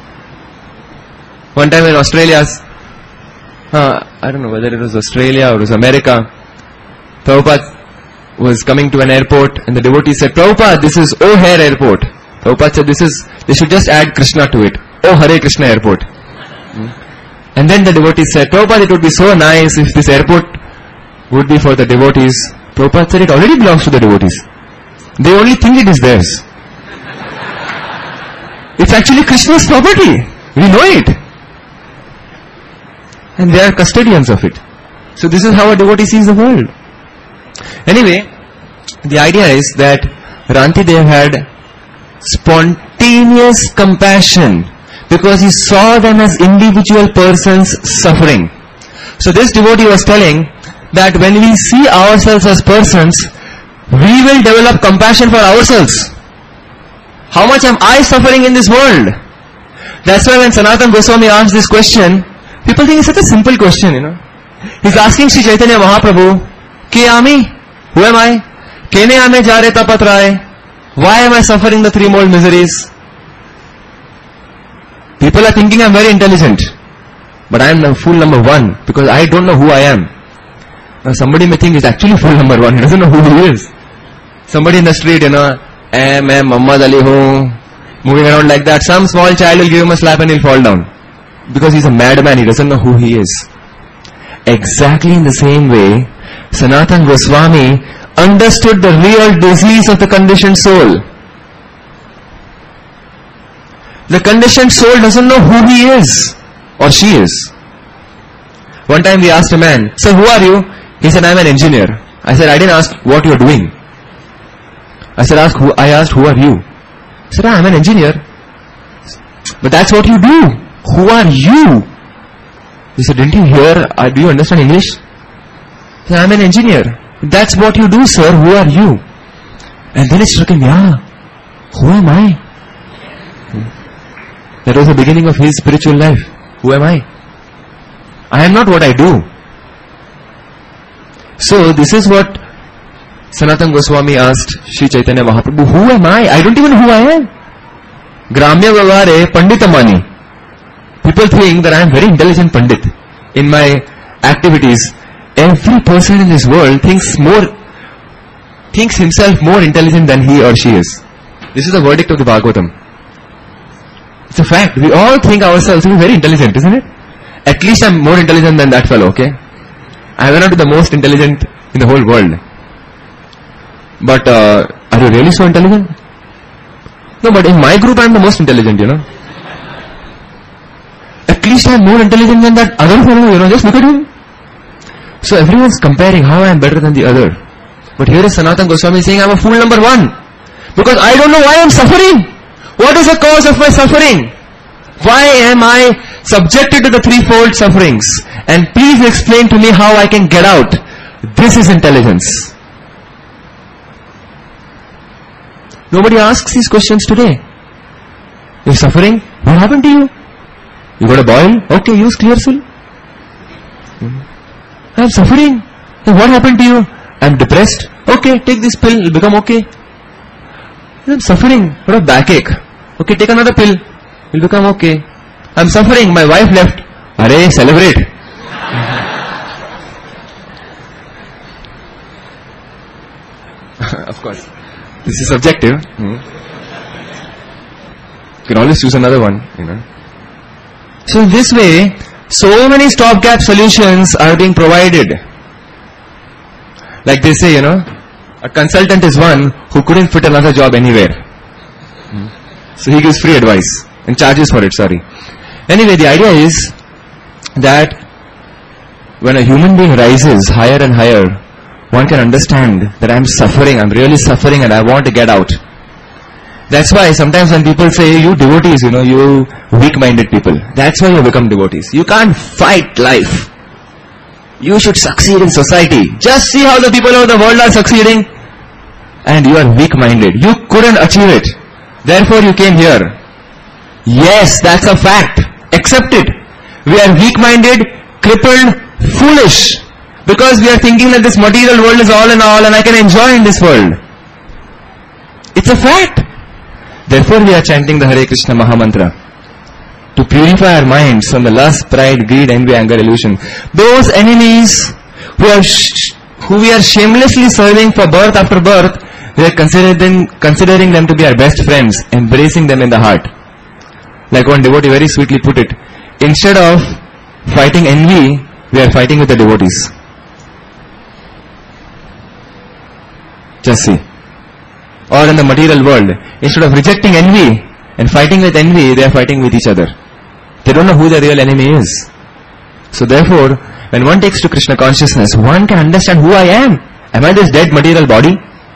One time in Australia, uh, I don't know whether it was Australia or it was America, Prabhupada was coming to an airport and the devotee said, Prabhupada, this is O'Hare Airport. Prabhupada said, this is, they should just add Krishna to it. Oh Hare Krishna Airport. Hmm. And then the devotee said, Prabhupada, it would be so nice if this airport would be for the devotees. Prabhupada said, it already belongs to the devotees. They only think it is theirs. It's actually Krishna's property. We know it. And they are custodians of it. So this is how a devotee sees the world. Anyway, the idea is that Rantidev had spontaneous compassion because he saw them as individual persons suffering. So this devotee was telling that when we see ourselves as persons, we will develop compassion for ourselves. How much am I suffering in this world? That's why when Sanatana Goswami asked this question, people think it's such a simple question, you know. He's asking Sri Chaitanya Mahaprabhu, Ke ami? Who am I? Kene ame jare tapatraye? Why am I suffering the threefold miseries? People are thinking I'm very intelligent, but I am the fool number one because I don't know who I am. Now somebody may think he's actually fool number one, he doesn't know who he is. Somebody in the street, you know, eh, main Muhammad Ali hoon, moving around like that. Some small child will give him a slap and he'll fall down. Because he's a madman, he doesn't know who he is. Exactly in the same way, Sanatana Goswami understood the real disease of the conditioned soul. The conditioned soul doesn't know who he is or she is. One time we asked a man, sir, who are you? He said, I'm an engineer. I said, I didn't ask what you're doing. I said, ask who, I asked, who are you? He said, ah, I'm an engineer. But that's what you do. Who are you? He said, didn't you hear, uh, do you understand English? He said, I'm an engineer. That's what you do, sir. Who are you? And then it struck him, yeah, who am I? That was the beginning of his spiritual life. Who am I? I am not what I do. So this is what Sanatana Goswami asked Sri Chaitanya Mahaprabhu, who am I? I don't even know who I am. Gramya Vyavahare Panditamani. people think that I am very intelligent Pandit. In my activities, every person in this world thinks more, thinks himself more intelligent than he or she is. This is the verdict of the Bhagavatam. It's a fact. We all think ourselves to be very intelligent, isn't it? At least I'm more intelligent than that fellow, okay? I may not be the most intelligent in the whole world. But uh, are you really so intelligent? No, but in my group I'm the most intelligent, you know. At least I'm more intelligent than that other fellow, you know. Just look at him. So everyone's comparing how I am better than the other. But here is Sanatana Goswami saying I'm a fool number one. Because I don't know why I'm suffering. What is the cause of my suffering? Why am I subjected to the threefold sufferings? And please explain to me how I can get out. This is intelligence. Nobody asks these questions today. You're suffering? What happened to you? You got a boil? Okay, use Clearasil. I'm suffering. What happened to you? I'm depressed. Okay, take this pill, it'll become okay. I'm suffering. What a backache. Okay, take another pill. It'll become okay. I'm suffering. My wife left. Arey, celebrate. Of course. This is subjective. Hmm. You can always choose another one, you know. So in this way, so many stopgap solutions are being provided. Like they say, you know, a consultant is one who couldn't fit another job anywhere. Hmm. So he gives free advice and charges for it, sorry. Anyway, the idea is that when a human being rises higher and higher, one can understand that I'm suffering, I'm really suffering and I want to get out. That's why sometimes when people say, you devotees, you know, you weak-minded people, that's why you become devotees. You can't fight life. You should succeed in society. Just see how the people of the world are succeeding. And you are weak-minded. You couldn't achieve it. Therefore you came here. Yes, that's a fact. Accept it. We are weak-minded, crippled, foolish. Because we are thinking that this material world is all in all and I can enjoy in this world. It's a fact. Therefore we are chanting the Hare Krishna Maha Mantra. To purify our minds from the lust, pride, greed, envy, anger, illusion. Those enemies who are sh- who we are shamelessly serving for birth after birth, we are considering, considering them to be our best friends, embracing them in the heart. Like one devotee very sweetly put it, instead of fighting envy, we are fighting with the devotees. Just see. Or in the material world, instead of rejecting envy and fighting with envy, they are fighting with each other. They don't know who the real enemy is. So therefore, when one takes to Krishna consciousness, one can understand who I am. Am I this dead material body?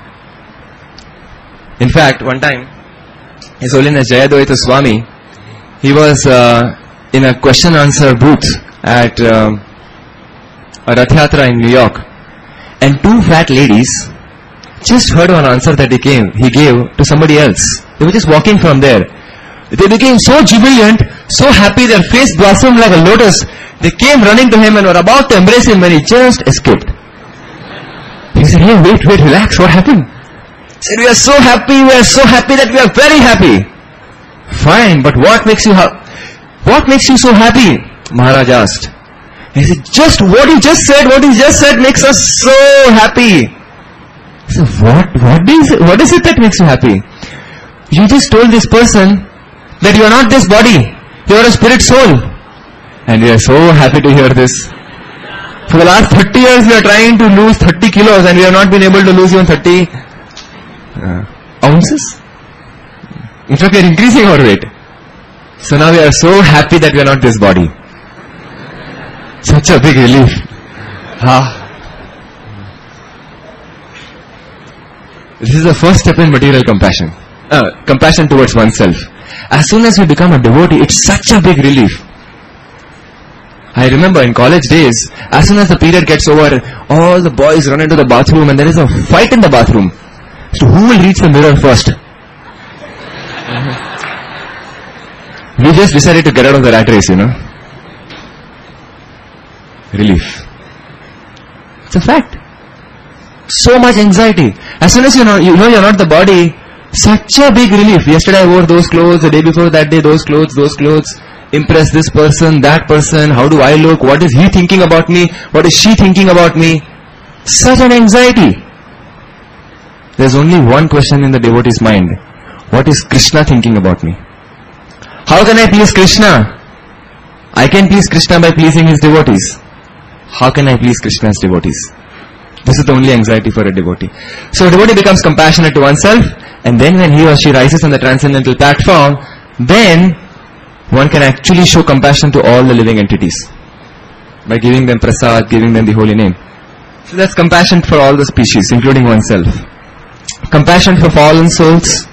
In fact, one time, His Holiness Jayadvaita Swami, he was uh, in a question answer booth at uh, a Rath Yatra in New York, and two fat ladies just heard one answer that he gave, he gave to somebody else. They were just walking from there. They became so jubilant, so happy, their face blossomed like a lotus. They came running to him and were about to embrace him when he just escaped. He said, hey, wait, wait, relax, what happened? He said, we are so happy, we are so happy that we are very happy. Fine, but what makes you ha- what makes you so happy? Maharaj asked. He said, just what you just said, what you just said makes us so happy. So what, what is it, what is it that makes you happy? You just told this person that you are not this body, you are a spirit soul. And we are so happy to hear this. For the last thirty years we are trying to lose thirty kilos and we have not been able to lose even thirty uh, ounces. In fact we are increasing our weight. So now we are so happy that we are not this body. Such a big relief. Ah. This is the first step in material compassion. Uh, compassion towards oneself. As soon as we become a devotee, it's such a big relief. I remember in college days, as soon as the period gets over, all the boys run into the bathroom and there is a fight in the bathroom. So who will reach the mirror first? We just decided to get out of the rat race, you know. Relief. It's a fact. So much anxiety. As soon as you know, you know you're not the body, such a big relief. Yesterday I wore those clothes, the day before that day those clothes, those clothes. impress this person, that person, how do I look, what is he thinking about me, what is she thinking about me. Such an anxiety. There's only one question in the devotee's mind. What is Krishna thinking about me? How can I please Krishna? I can please Krishna by pleasing his devotees. How can I please Krishna's devotees? This is the only anxiety for a devotee. So a devotee becomes compassionate to oneself, and then when he or she rises on the transcendental platform, then one can actually show compassion to all the living entities by giving them prasad, giving them the holy name. So that's compassion for all the species, including oneself. Compassion for fallen souls.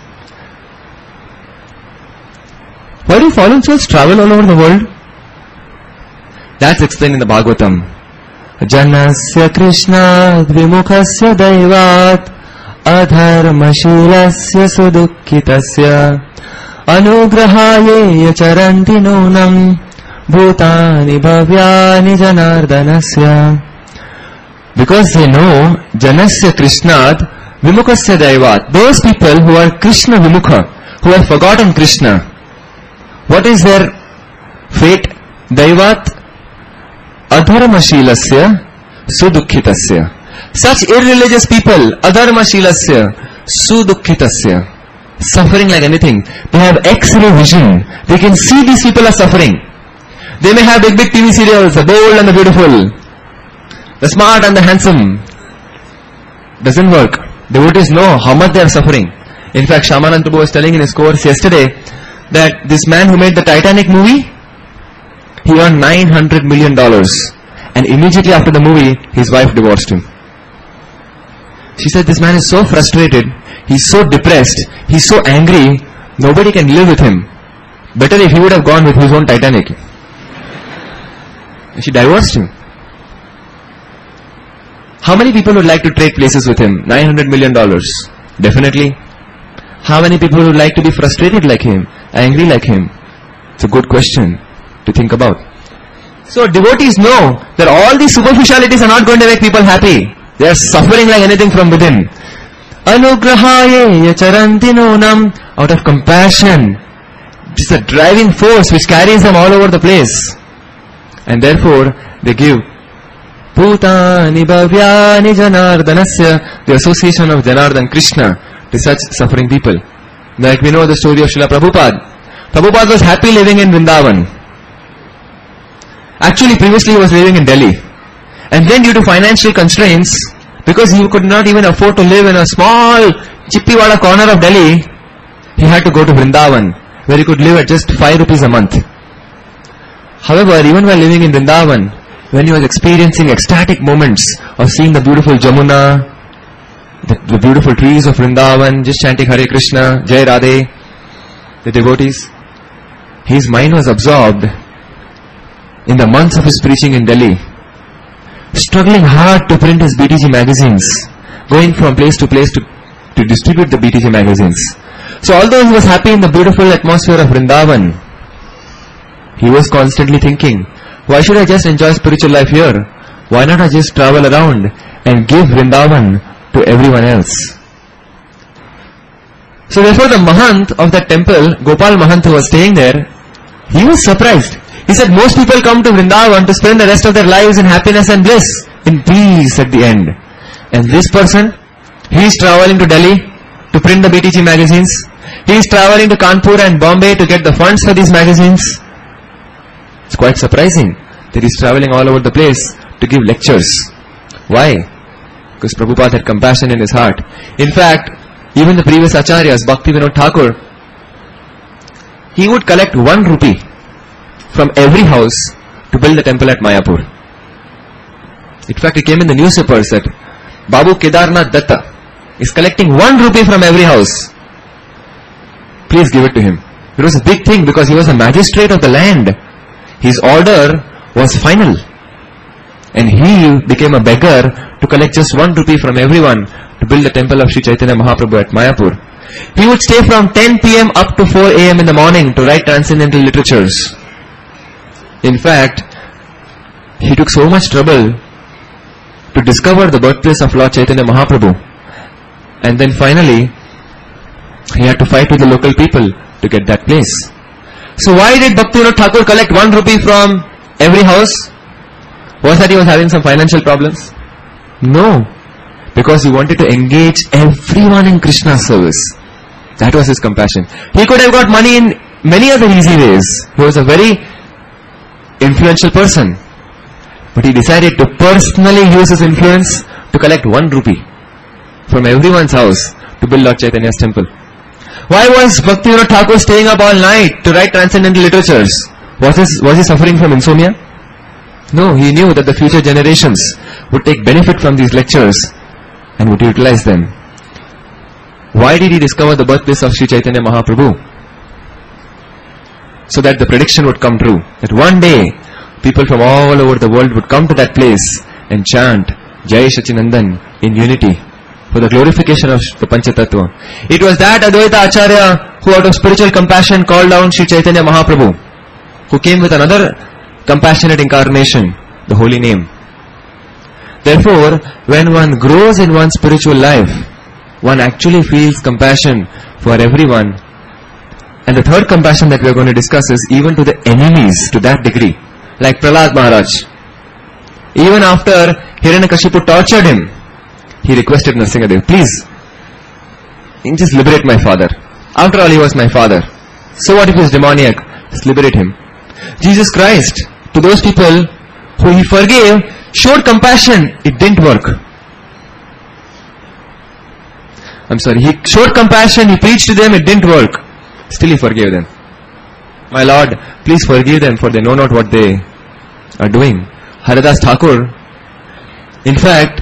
Why do fallen souls travel all over the world? That's explained in the Bhagavatam. Janasya Krishna Dvimukhasya Daivat Adharmashilasya Sudukhitasya Anugrahaye Charanti Nunam Bhutani Bhavyani Janardanasya. Because they know Janasya Krishnad Vimukhasya Daivat, those people who are Krishna Vimukha, who have forgotten Krishna, what is their fate? Daivat Adharmashilasya Sudukhitasya. Such irreligious people, Adharmashilasya Sudukhitasya, suffering like anything. They have X-ray vision. They can see these people are suffering. They may have big big T V serials, the bold and the beautiful, the smart and the handsome. Doesn't work. Devotees know how much they are suffering. In fact, Shyamanand Prabhu was telling in his course yesterday that this man who made the Titanic movie, he earned nine hundred million dollars. And immediately after the movie, his wife divorced him. She said, this man is so frustrated, he's so depressed, he's so angry, nobody can live with him. Better if he would have gone with his own Titanic. She divorced him. How many people would like to trade places with him? nine hundred million dollars. Definitely. How many people would like to be frustrated like him, angry like him? It's a good question to think about. So devotees know that all these superficialities are not going to make people happy. They are suffering like anything from within. Anugrahaye charanti nunam, out of compassion. It's a driving force which carries them all over the place. And therefore they give Bhutani Bhavyani Janardanasya, the association of Janardan Krishna to such suffering people. Like we know the story of Srila Prabhupada. Prabhupada was happy living in Vrindavan. Actually, previously he was living in Delhi. And then due to financial constraints, because he could not even afford to live in a small Chippiwada corner of Delhi, he had to go to Vrindavan, where he could live at just five rupees a month. However, even while living in Vrindavan, when he was experiencing ecstatic moments of seeing the beautiful Jamuna, the, the beautiful trees of Vrindavan, just chanting Hare Krishna, Jai Radhe, the devotees, his mind was absorbed in the months of his preaching in Delhi, struggling hard to print his B T G magazines, going from place to place to, to distribute the B T G magazines. So although he was happy in the beautiful atmosphere of Vrindavan, he was constantly thinking, why should I just enjoy spiritual life here? Why not I just travel around and give Vrindavan to everyone else? So therefore the Mahant of that temple, Gopal Mahant, who was staying there, he was surprised. He said, most people come to Vrindavan to spend the rest of their lives in happiness and bliss, in peace at the end. And this person, he is traveling to Delhi to print the B T G magazines. He is traveling to Kanpur and Bombay to get the funds for these magazines. It's quite surprising that he is traveling all over the place to give lectures. Why? Because Prabhupada had compassion in his heart. In fact, even the previous acharyas, Bhakti Vinod Thakur, he would collect one rupee from every house to build the temple at Mayapur. In fact, it came in the newspapers that Babu Kedarnath Datta is collecting one rupee from every house. Please give it to him. It was a big thing because he was a magistrate of the land. His order was final. And he became a beggar to collect just one rupee from everyone to build the temple of Sri Chaitanya Mahaprabhu at Mayapur. He would stay from ten p m up to four a m in the morning to write transcendental literatures. In fact, he took so much trouble to discover the birthplace of Lord Chaitanya Mahaprabhu. And then finally, he had to fight with the local people to get that place. So why did Bhaktivinoda Thakur collect one rupee from every house? Was that he was having some financial problems? No. Because he wanted to engage everyone in Krishna's service. That was his compassion. He could have got money in many other easy ways. He was a very influential person. But he decided to personally use his influence to collect one rupee from everyone's house to build Lord Chaitanya's temple. Why was Bhaktivinoda Thakur staying up all night to write transcendental literatures? Was, this, was he suffering from insomnia? No, he knew that the future generations would take benefit from these lectures and would utilize them. Why did he discover the birthplace of Sri Chaitanya Mahaprabhu? So that the prediction would come true. That one day, people from all over the world would come to that place and chant Jai Sachinandan in unity for the glorification of the Panchatattva. It was that Advaita Acharya who out of spiritual compassion called down Sri Chaitanya Mahaprabhu, who came with another compassionate incarnation, the holy name. Therefore, when one grows in one's spiritual life, one actually feels compassion for everyone. And the third compassion that we are going to discuss is even to the enemies to that degree. Like Prahlad Maharaj. Even after Hiranyakashipu tortured him, he requested Nrsimhadev, please, just liberate my father. After all, he was my father. So what if he is demoniac? Just liberate him. Jesus Christ, to those people who he forgave, showed compassion. It didn't work. I'm sorry, he showed compassion, he preached to them, it didn't work. Still he forgave them. My Lord, please forgive them, for they know not what they are doing. Haridas Thakur, in fact,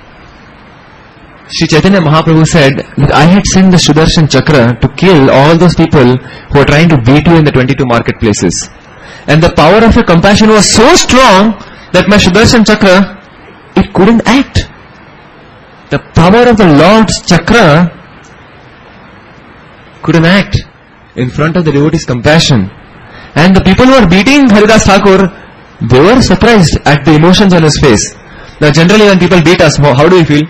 Sri Chaitanya Mahaprabhu said that I had sent the Sudarshan Chakra to kill all those people who are trying to beat you in the twenty-two marketplaces. And the power of your compassion was so strong that my Sudarshan Chakra, it couldn't act. The power of the Lord's Chakra couldn't act in front of the devotee's compassion. And the people who were beating Haridas Thakur, they were surprised at the emotions on his face. Now generally when people beat us, how, how do we feel?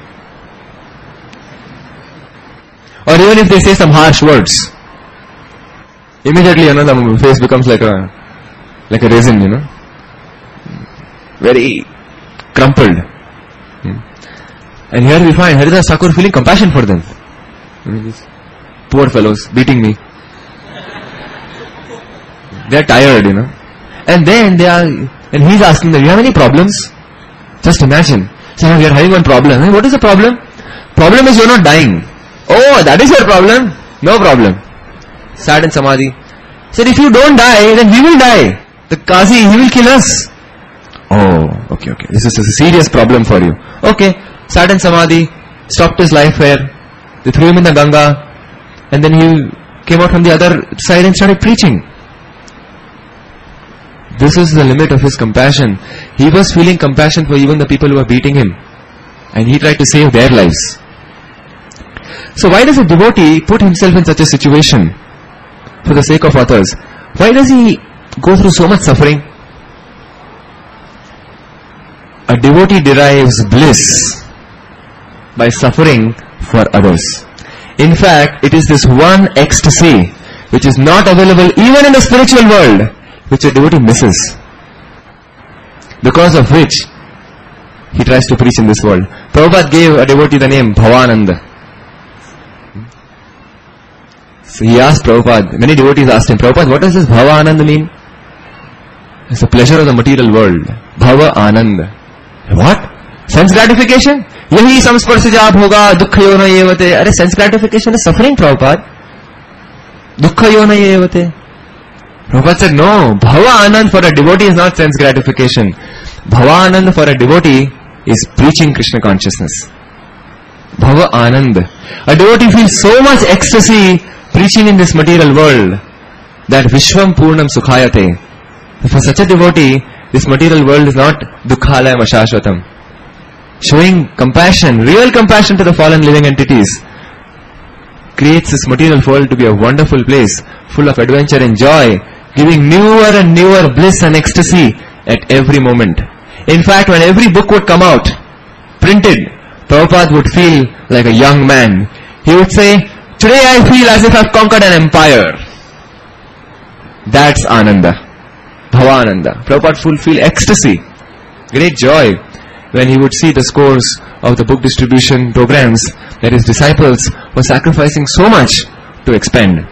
Or even if they say some harsh words, immediately, you know, the face becomes like a like a raisin, you know, very crumpled. Hmm. And here we find Haridas Thakur feeling compassion for them. I mean, these poor fellows beating me. They are tired, you know. And then they are, and he's asking them, you have any problems? Just imagine. So we are having one problem. Hey, what is the problem? Problem is you are not dying. Oh, that is your problem? No problem. Sat in Samadhi. Said, if you don't die, then we will die. The Qazi, he will kill us. Oh, okay, okay. This is a serious problem for you. Okay. Sat in Samadhi, stopped his life here. They threw him in the Ganga. And then he came out from the other side and started preaching. This is the limit of his compassion. He was feeling compassion for even the people who were beating him. And he tried to save their lives. So why does a devotee put himself in such a situation for the sake of others? Why does he go through so much suffering? A devotee derives bliss by suffering for others. In fact, it is this one ecstasy which is not available even in the spiritual world, which a devotee misses, because of which he tries to preach in this world. Prabhupada gave a devotee the name Bhavananda. So he asked Prabhupada, many devotees asked him, Prabhupada, what does this Bhava Anand mean? It's the pleasure of the material world. Bhava Anand. What? Sense gratification? Yahi samsparsajab hoga, dukkha yona yevate. Are sense gratification is suffering, Prabhupada. Dukkha yona yevate. Prabhupada said, no, Bhava Anand for a devotee is not sense gratification. Bhava Anand for a devotee is preaching Krishna consciousness. Bhava Anand. A devotee feels so much ecstasy preaching in this material world that Vishwam Purnam Sukhayate. For such a devotee, this material world is not Dukkhalayam Ashashvatam. Showing compassion, real compassion to the fallen living entities, creates this material world to be a wonderful place, full of adventure and joy, giving newer and newer bliss and ecstasy at every moment. In fact, when every book would come out, printed, Prabhupada would feel like a young man. He would say, today I feel as if I've conquered an empire. That's Ananda. Bhavananda. Prabhupada would feel ecstasy, great joy when he would see the scores of the book distribution programs that his disciples were sacrificing so much to expend.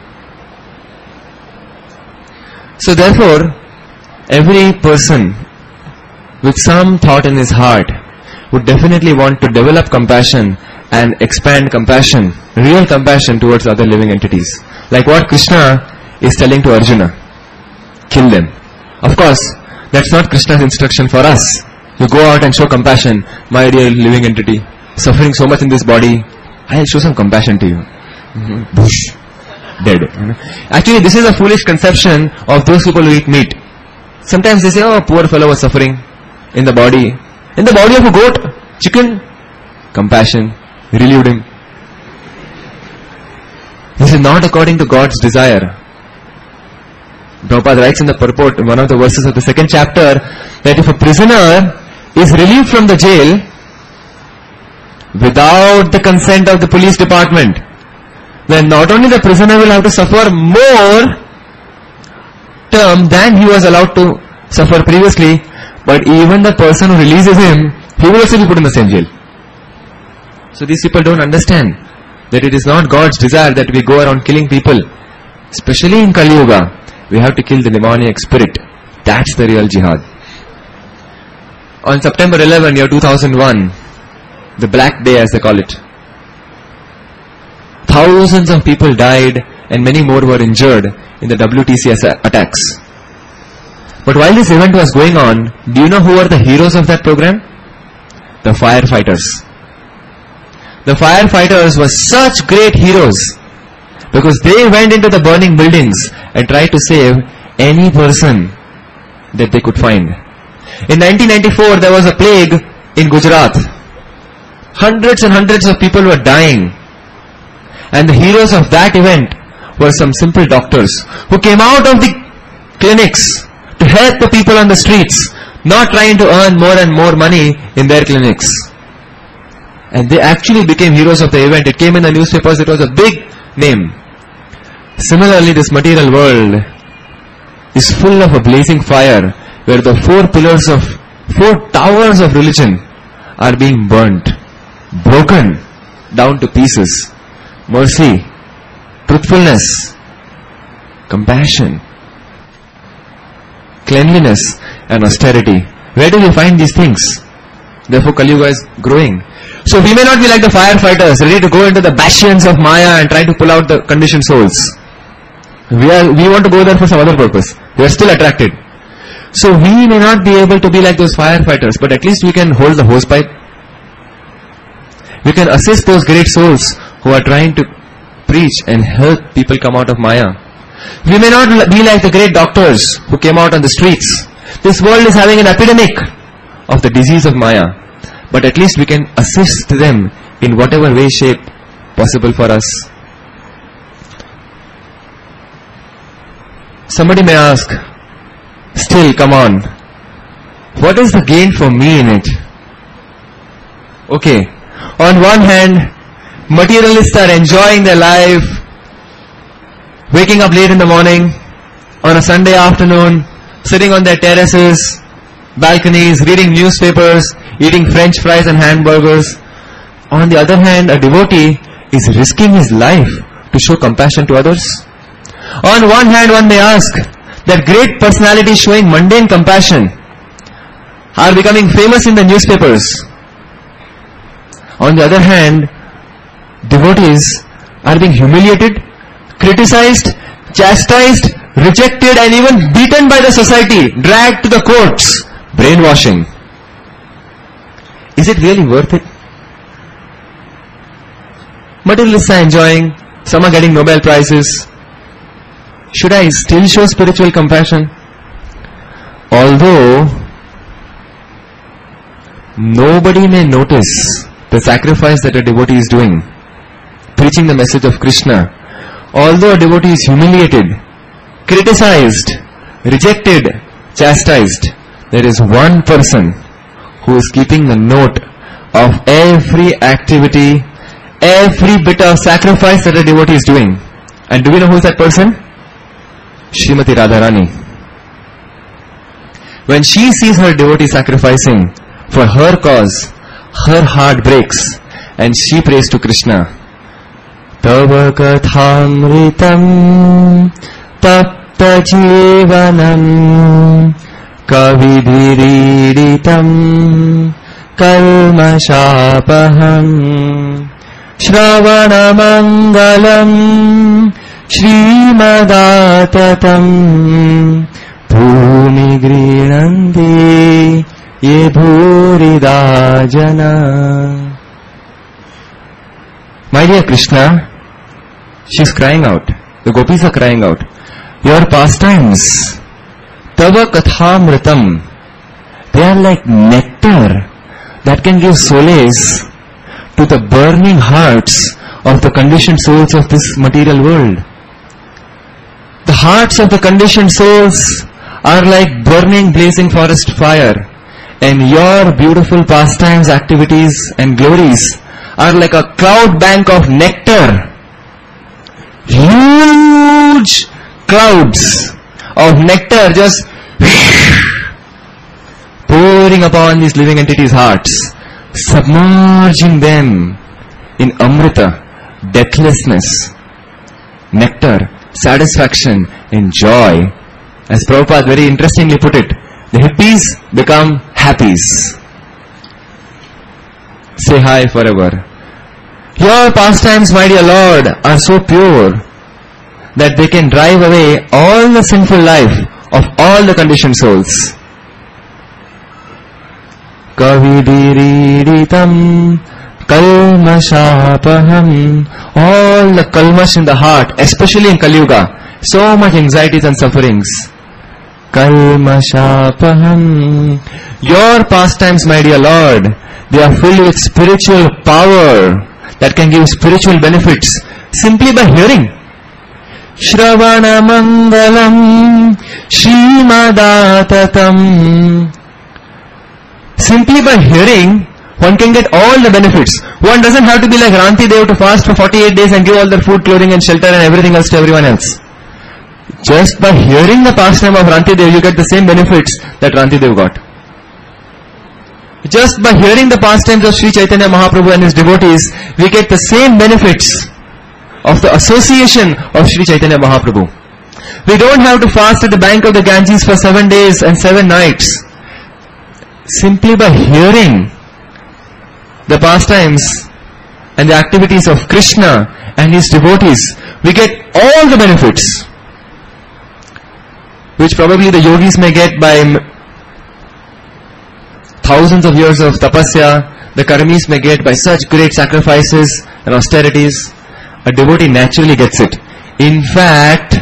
So therefore, every person with some thought in his heart would definitely want to develop compassion and expand compassion, real compassion towards other living entities. Like what Krishna is telling to Arjuna. Kill them. Of course, that's not Krishna's instruction for us. You go out and show compassion. My dear living entity, suffering so much in this body, I'll show some compassion to you. Mm-hmm. Bush. Dead. Actually, this is a foolish conception of those people who eat meat. Sometimes they say, oh, poor fellow was suffering in the body. In the body of a goat, chicken, compassion, relieved him. This is not according to God's desire. Prabhupada writes in the purport, in one of the verses of the second chapter, that if a prisoner is relieved from the jail without the consent of the police department, then not only the prisoner will have to suffer more term than he was allowed to suffer previously, but even the person who releases him, he will also be put in the same jail. So these people don't understand that it is not God's desire that we go around killing people. Especially in Kali Yuga, we have to kill the demoniac spirit. That's the real jihad. On September eleventh, year two thousand one, the Black Day as they call it, thousands of people died and many more were injured in the W T C attacks. But while this event was going on, do you know who were the heroes of that program? The firefighters. The firefighters were such great heroes because they went into the burning buildings and tried to save any person that they could find. In nineteen ninety-four, there was a plague in Gujarat. Hundreds and hundreds of people were dying. And the heroes of that event were some simple doctors who came out of the clinics to help the people on the streets, not trying to earn more and more money in their clinics. And they actually became heroes of the event. It came in the newspapers, it was a big name. Similarly, this material world is full of a blazing fire where the four pillars of, four towers of religion are being burnt, broken down to pieces. Mercy, truthfulness, compassion, cleanliness and austerity. Where do we find these things? Therefore Kali Yuga is growing. So we may not be like the firefighters, ready to go into the bastions of Maya and try to pull out the conditioned souls. We are, we want to go there for some other purpose. We are still attracted. So we may not be able to be like those firefighters, but at least we can hold the hose pipe. We can assist those great souls who are trying to preach and help people come out of Maya. We may not be like the great doctors who came out on the streets. This world is having an epidemic of the disease of Maya, but at least we can assist them in whatever way, shape possible for us. Somebody may ask, still, come on, what is the gain for me in it? Okay, on one hand, materialists are enjoying their life, waking up late in the morning, on a Sunday afternoon, sitting on their terraces, balconies, reading newspapers, eating French fries and hamburgers. On the other hand, a devotee is risking his life to show compassion to others. On one hand, one may ask that great personalities showing mundane compassion are becoming famous in the newspapers. On the other hand, devotees are being humiliated, criticized, chastised, rejected and even beaten by the society, dragged to the courts, brainwashing. Is it really worth it? Materialists are enjoying, some are getting Nobel Prizes. Should I still show spiritual compassion? Although nobody may notice the sacrifice that a devotee is doing, preaching the message of Krishna, although a devotee is humiliated, criticized, rejected, chastised, there is one person who is keeping the note of every activity, every bit of sacrifice that a devotee is doing. And do we know who is that person? Srimati Radharani. When she sees her devotee sacrificing for her cause, her heart breaks and she prays to Krishna. Tava kathamritam tapta jivanam kavidhiriditam kalmashapaham Shravana mangalam Shrimadatam Bhumi grinandi ye bhurida jana. My dear Krishna, she's crying out. The gopis are crying out. Your pastimes, Tava kathamritam, they are like nectar that can give solace to the burning hearts of the conditioned souls of this material world. The hearts of the conditioned souls are like burning blazing forest fire, and your beautiful pastimes, activities and glories are like a cloud bank of nectar. Huge clouds of nectar just pouring upon these living entities' hearts, submerging them in amrita, deathlessness, nectar, satisfaction and joy. As Prabhupada very interestingly put it, the hippies become happies. Say hi forever. Your pastimes, my dear Lord, are so pure that they can drive away all the sinful life of all the conditioned souls. Kavidiriditam kalmashapaham. All the kalmash in the heart, especially in Kali Yuga, so much anxieties and sufferings. Kalmashapaham. Your pastimes, my dear Lord, they are filled with spiritual power that can give spiritual benefits simply by hearing. Shravana mangalam Shrimadatam. Simply by hearing, one can get all the benefits. One doesn't have to be like Ranti Dev to fast for forty-eight days and give all their food, clothing and shelter and everything else to everyone else. Just by hearing the pastime of Ranti Dev, you get the same benefits that Ranti Dev got. Just by hearing the pastimes of Sri Chaitanya Mahaprabhu and his devotees, we get the same benefits of the association of Sri Chaitanya Mahaprabhu. We don't have to fast at the bank of the Ganges for seven days and seven nights. Simply by hearing the pastimes and the activities of Krishna and his devotees, we get all the benefits which probably the yogis may get by thousands of years of tapasya, the karmis may get by such great sacrifices and austerities. A devotee naturally gets it. In fact,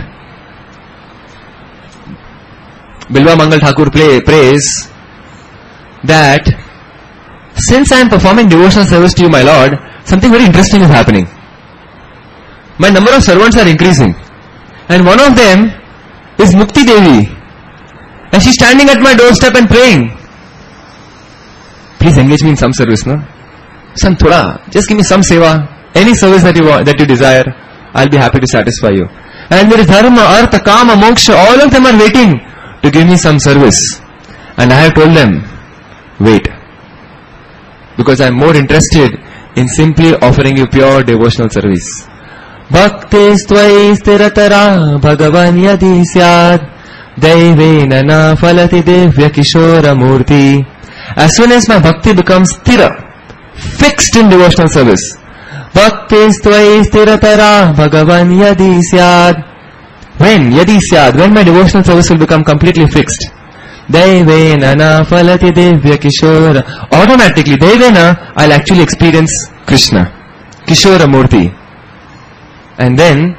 Bilva Mangal Thakur play, prays that since I am performing devotional service to you, my Lord, something very interesting is happening. My number of servants are increasing, and one of them is Mukti Devi, and she is standing at my doorstep and praying. Please engage me in some service, no? Son, thoda, just give me some seva, any service that you want, that you desire, I'll be happy to satisfy you. And there is dharma, artha, kama, moksha, all of them are waiting to give me some service. And I have told them, wait, because I am more interested in simply offering you pure devotional service. Bhakti stvai stiratara bhagavan yadi syad daivena na falati devya kishora murti. As soon as my bhakti becomes stira, fixed in devotional service, bhakti stvai stiratara bhagavan yadi syad. When? Yadi syad. When my devotional service will become completely fixed. Daivena na falati devya kishora. Automatically, Daivena, I'll actually experience Krishna. Kishora Murti. And then,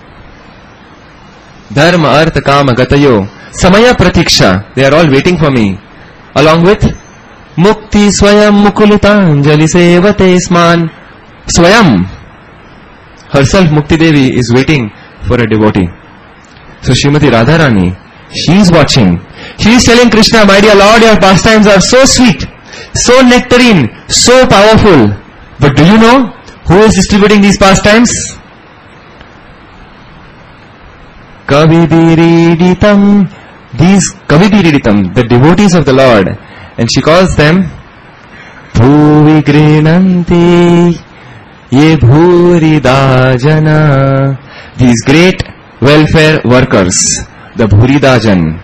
Dharma, Artha, Kama, Gatayo, Samaya Pratiksha, they are all waiting for me. Along with Mukti Swayam Mukulitanjali Sevate Sman. Swayam, herself Mukti Devi is waiting for a devotee. So Srimati Radharani, she is watching. She is telling Krishna, my dear Lord, your pastimes are so sweet, so nectarine, so powerful. But do you know who is distributing these pastimes? Kavidiriditam. These Kavidiriditam, the devotees of the Lord, and she calls them Bhuvi Grinanti Ye Bhuridajana. These great welfare workers, the Bhuridajan.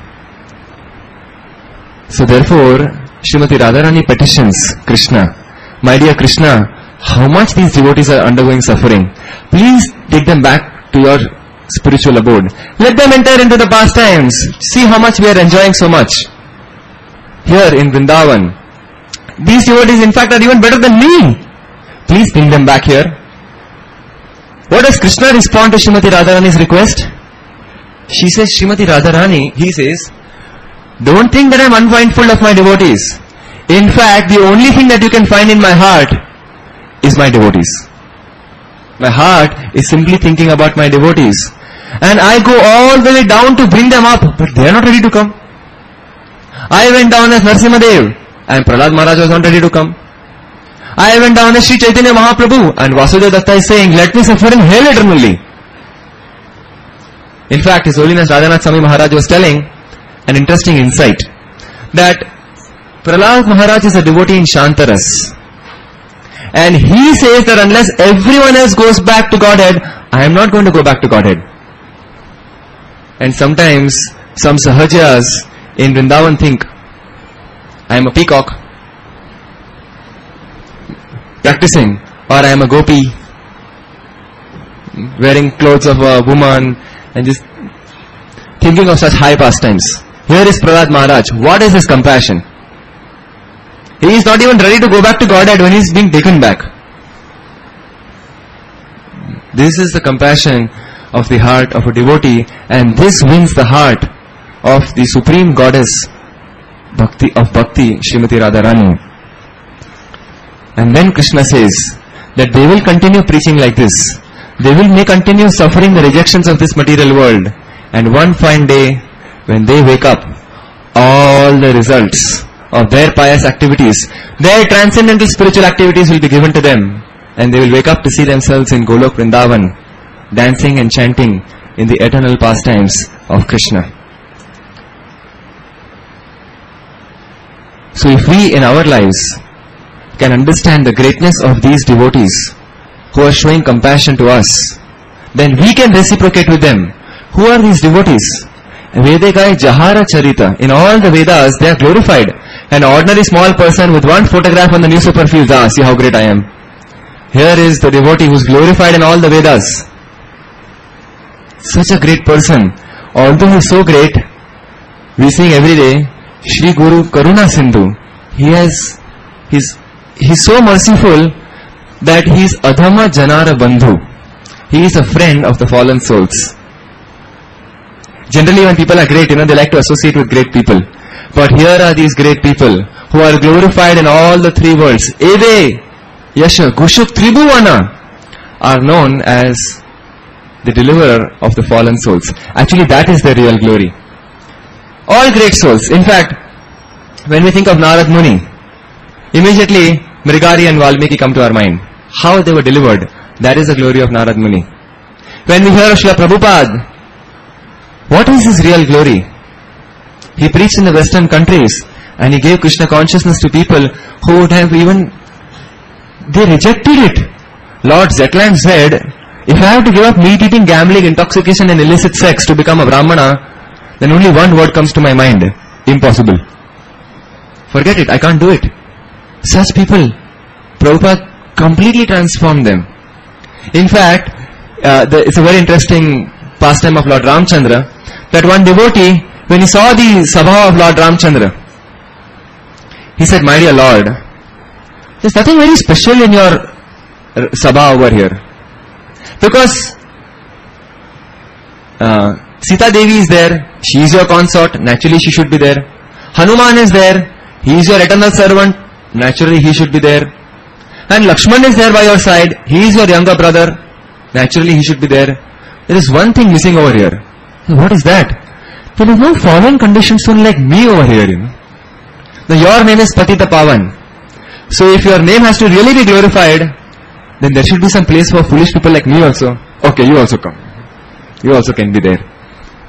So therefore, Srimati Radharani petitions Krishna, my dear Krishna, how much these devotees are undergoing suffering. Please take them back to your spiritual abode. Let them enter into the pastimes. See how much we are enjoying so much here in Vrindavan. These devotees in fact are even better than me. Please bring them back here. What does Krishna respond to Srimati Radharani's request? She says, Srimati Radharani, he says, don't think that I am unmindful of my devotees. In fact, the only thing that you can find in my heart is my devotees. My heart is simply thinking about my devotees. And I go all the way down to bring them up, but they are not ready to come. I went down as Narsimhadev, and Prahlad Maharaj was not ready to come. I went down as Sri Chaitanya Mahaprabhu, and Vasudeva Datta is saying, let me suffer in hell eternally. In fact, His Holiness Radhanath Swami Maharaj was telling an interesting insight, that Prahlad Maharaj is a devotee in Shantaras. And he says that unless everyone else goes back to Godhead, I am not going to go back to Godhead. And sometimes some Sahajas in Vrindavan think, I am a peacock practicing, or I am a gopi wearing clothes of a woman, and just thinking of such high pastimes. Here is Prahlad Maharaj. What is his compassion? He is not even ready to go back to Godhead when he is being taken back. This is the compassion of the heart of a devotee, and this wins the heart of the Supreme Goddess Bhakti of Bhakti, Srimati Radharani. And then Krishna says that they will continue preaching like this. They will may continue suffering the rejections of this material world. And one fine day, when they wake up, all the results of their pious activities, their transcendental spiritual activities will be given to them. And they will wake up to see themselves in Golok Vrindavan, dancing and chanting in the eternal pastimes of Krishna. So if we in our lives can understand the greatness of these devotees who are showing compassion to us, then we can reciprocate with them. Who are these devotees? Vedagai Jahara Charita. In all the Vedas, they are glorified. An ordinary small person with one photograph on the newspaper feels, ah, see how great I am. Here is the devotee who is glorified in all the Vedas. Such a great person. Although he is so great, we sing every day, Shri Guru Karuna Sindhu. He has, he's, he's so merciful that he is Adhama Janara Bandhu. He is a friend of the fallen souls. Generally when people are great, you know, they like to associate with great people. But here are these great people who are glorified in all the three worlds. Ede, Yasha, Gushuk, Tribhuvana are known as the deliverer of the fallen souls. Actually, that is their real glory. All great souls. In fact, when we think of Narad Muni, immediately Mrigari and Valmiki come to our mind. How they were delivered. That is the glory of Narad Muni. When we hear of Srila Prabhupada, what is his real glory? He preached in the Western countries and he gave Krishna consciousness to people who would have even, they rejected it. Lord Zetland said, if I have to give up meat eating, gambling, intoxication and illicit sex to become a Brahmana, then only one word comes to my mind. Impossible. Forget it, I can't do it. Such people, Prabhupada completely transformed them. In fact, uh, the, it's a very interesting pastime of Lord Ramchandra, that one devotee, when he saw the Sabha of Lord Ramchandra, he said, my dear Lord, there's nothing very special in your Sabha over here. Because uh, Sita Devi is there, she is your consort, naturally she should be there. Hanuman is there, he is your eternal servant, naturally he should be there. And Lakshman is there by your side, he is your younger brother, naturally he should be there. There is one thing missing over here. What is that? There is no fallen conditioned soul like me over here, you know. Now your name is Patita Pavan. So if your name has to really be glorified, then there should be some place for foolish people like me also. Okay, you also come. You also can be there.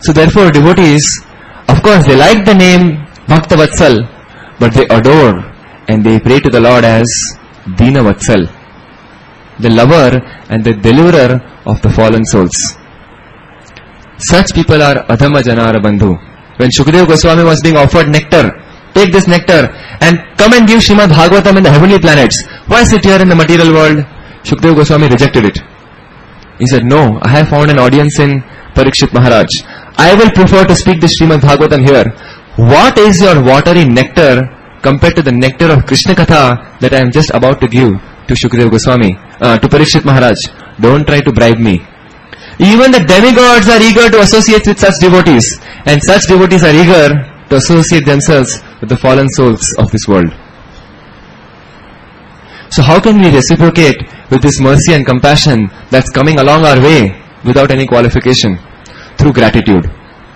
So therefore devotees, of course they like the name Bhakta Vatsal, but they adore and they pray to the Lord as Dina Vatsal, the lover and the deliverer of the fallen souls. Such people are Adhama Janara Bandhu. When Shukadeva Goswami was being offered nectar, take this nectar and come and give Srimad Bhagavatam in the heavenly planets. Why sit here in the material world? Shukadeva Goswami rejected it. He said, no, I have found an audience in Parikshit Maharaj. I will prefer to speak the Srimad Bhagavatam here. What is your watery nectar compared to the nectar of Krishna Katha that I am just about to give to Shukadeva Goswami, uh, to Parikshit Maharaj? Don't try to bribe me. Even the demigods are eager to associate with such devotees, and such devotees are eager to associate themselves with the fallen souls of this world. So how can we reciprocate with this mercy and compassion that's coming along our way without any qualification? Through gratitude.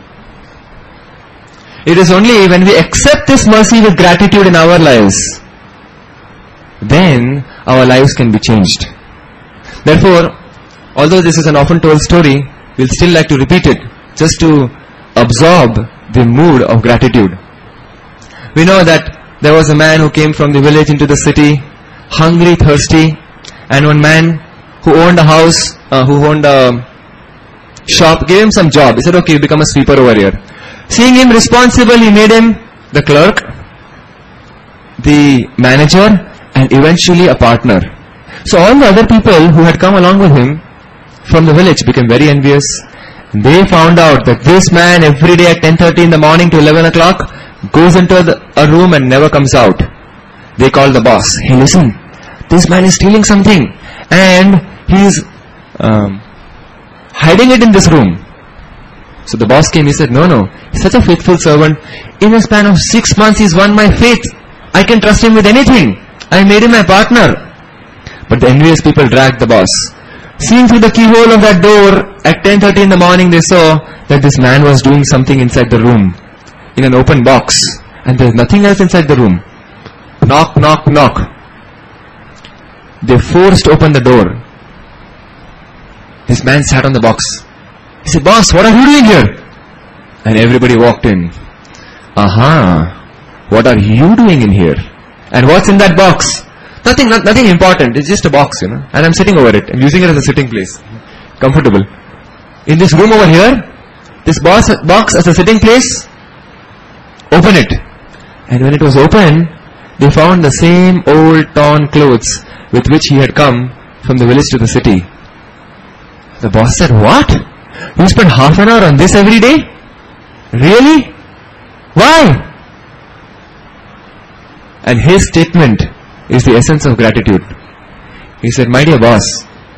It is only when we accept this mercy with gratitude in our lives, then our lives can be changed. Therefore, although this is an often told story, we'll still like to repeat it, just to absorb the mood of gratitude. We know that there was a man who came from the village into the city, hungry, thirsty, and one man who owned a house, uh, who owned a shop, gave him some job. He said, okay, you become a sweeper over here. Seeing him responsible, he made him the clerk, the manager, and eventually a partner. So all the other people who had come along with him from the village became very envious. They found out that this man every day at ten thirty in the morning to eleven o'clock goes into the, a room and never comes out. They called the boss. Hey, listen, this man is stealing something and he is um, hiding it in this room. So the boss came. He said, no, no, he's such a faithful servant. In a span of six months he's won my faith. I can trust him with anything. I made him my partner. But the envious people dragged the boss. Seeing through the keyhole of that door at ten thirty in the morning, they saw that this man was doing something inside the room in an open box, and there's nothing else inside the room. Knock, knock, knock. They forced open the door. This man sat on the box. He said, boss, what are you doing here? And everybody walked in. Aha, what are you doing in here? And what's in that box? Nothing, not, nothing important. It's just a box, you know. And I'm sitting over it. I'm using it as a sitting place. Comfortable. In this room over here, this box, box as a sitting place, open it. And when it was open, they found the same old torn clothes with which he had come from the village to the city. The boss said, what? You spend half an hour on this every day? Really? Why? And his statement is the essence of gratitude. He said, my dear boss,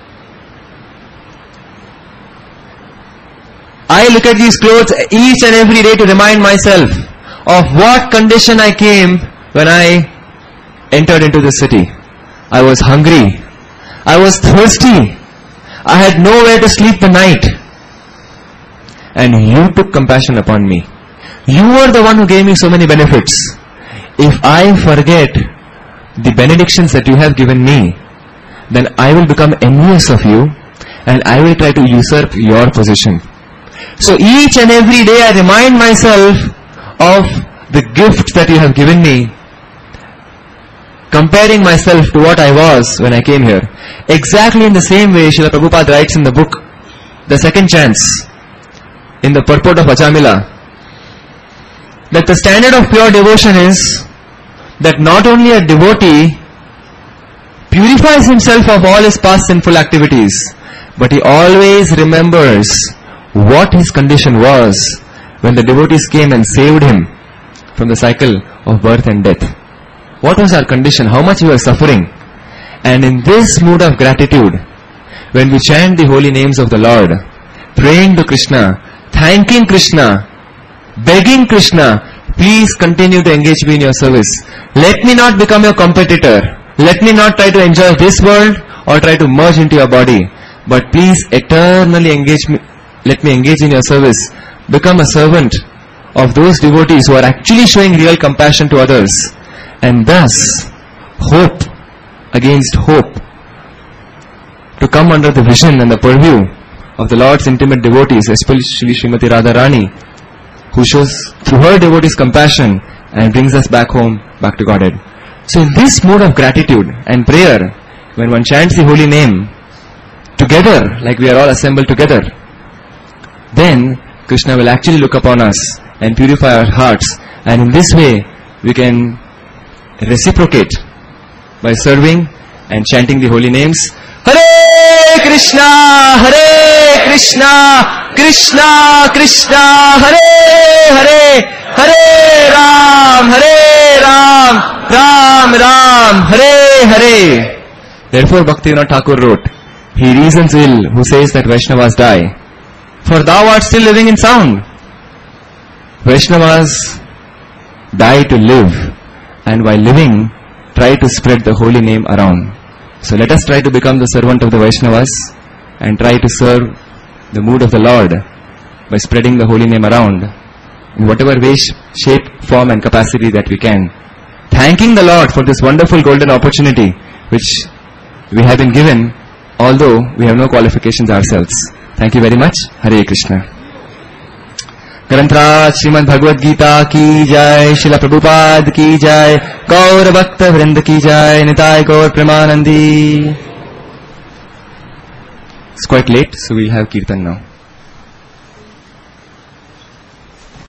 I look at these clothes each and every day to remind myself of what condition I came when I entered into the city. I was hungry. I was thirsty. I had nowhere to sleep the night. And you took compassion upon me. You were the one who gave me so many benefits. If I forget the benedictions that you have given me, then I will become envious of you and I will try to usurp your position. So each and every day I remind myself of the gift that you have given me, comparing myself to what I was when I came here. Exactly in the same way Srila Prabhupada writes in the book The Second Chance, in the purport of Ajamila, that the standard of pure devotion is that not only a devotee purifies himself of all his past sinful activities, but he always remembers what his condition was when the devotees came and saved him from the cycle of birth and death. What was our condition? How much we were suffering? And in this mood of gratitude, when we chant the holy names of the Lord, praying to Krishna, thanking Krishna, begging Krishna, please continue to engage me in your service. Let me not become your competitor. Let me not try to enjoy this world or try to merge into your body. But please eternally engage me. Let me engage in your service. Become a servant of those devotees who are actually showing real compassion to others. And thus, hope against hope to come under the vision and the purview of the Lord's intimate devotees, especially Srimati Radharani, who shows through her devotees compassion and brings us back home, back to Godhead. So in this mode of gratitude and prayer, when one chants the holy name together, like we are all assembled together, then Krishna will actually look upon us and purify our hearts, and in this way we can reciprocate by serving and chanting the holy names. Hare Krishna, Hare Krishna, Krishna Krishna, Hare Hare, Hare Ram, Hare Ram, Ram Ram, Hare Hare. Therefore Bhaktivinoda Thakur wrote, he reasons ill who says that Vaishnavas die, for thou art still living in sound. Vaishnavas die to live, and while living, try to spread the holy name around. So let us try to become the servant of the Vaishnavas and try to serve the mood of the Lord by spreading the holy name around in whatever way, shape, form and capacity that we can. Thanking the Lord for this wonderful golden opportunity which we have been given, although we have no qualifications ourselves. Thank you very much. Hare Krishna. ग्रंथराज Shrimad Bhagavad Gita की जय, श्रील प्रभुपाद की जय, गौर भक्त वृंद की जय, निताय गौर Premanandi. It's quite late, so we'll have kirtan now.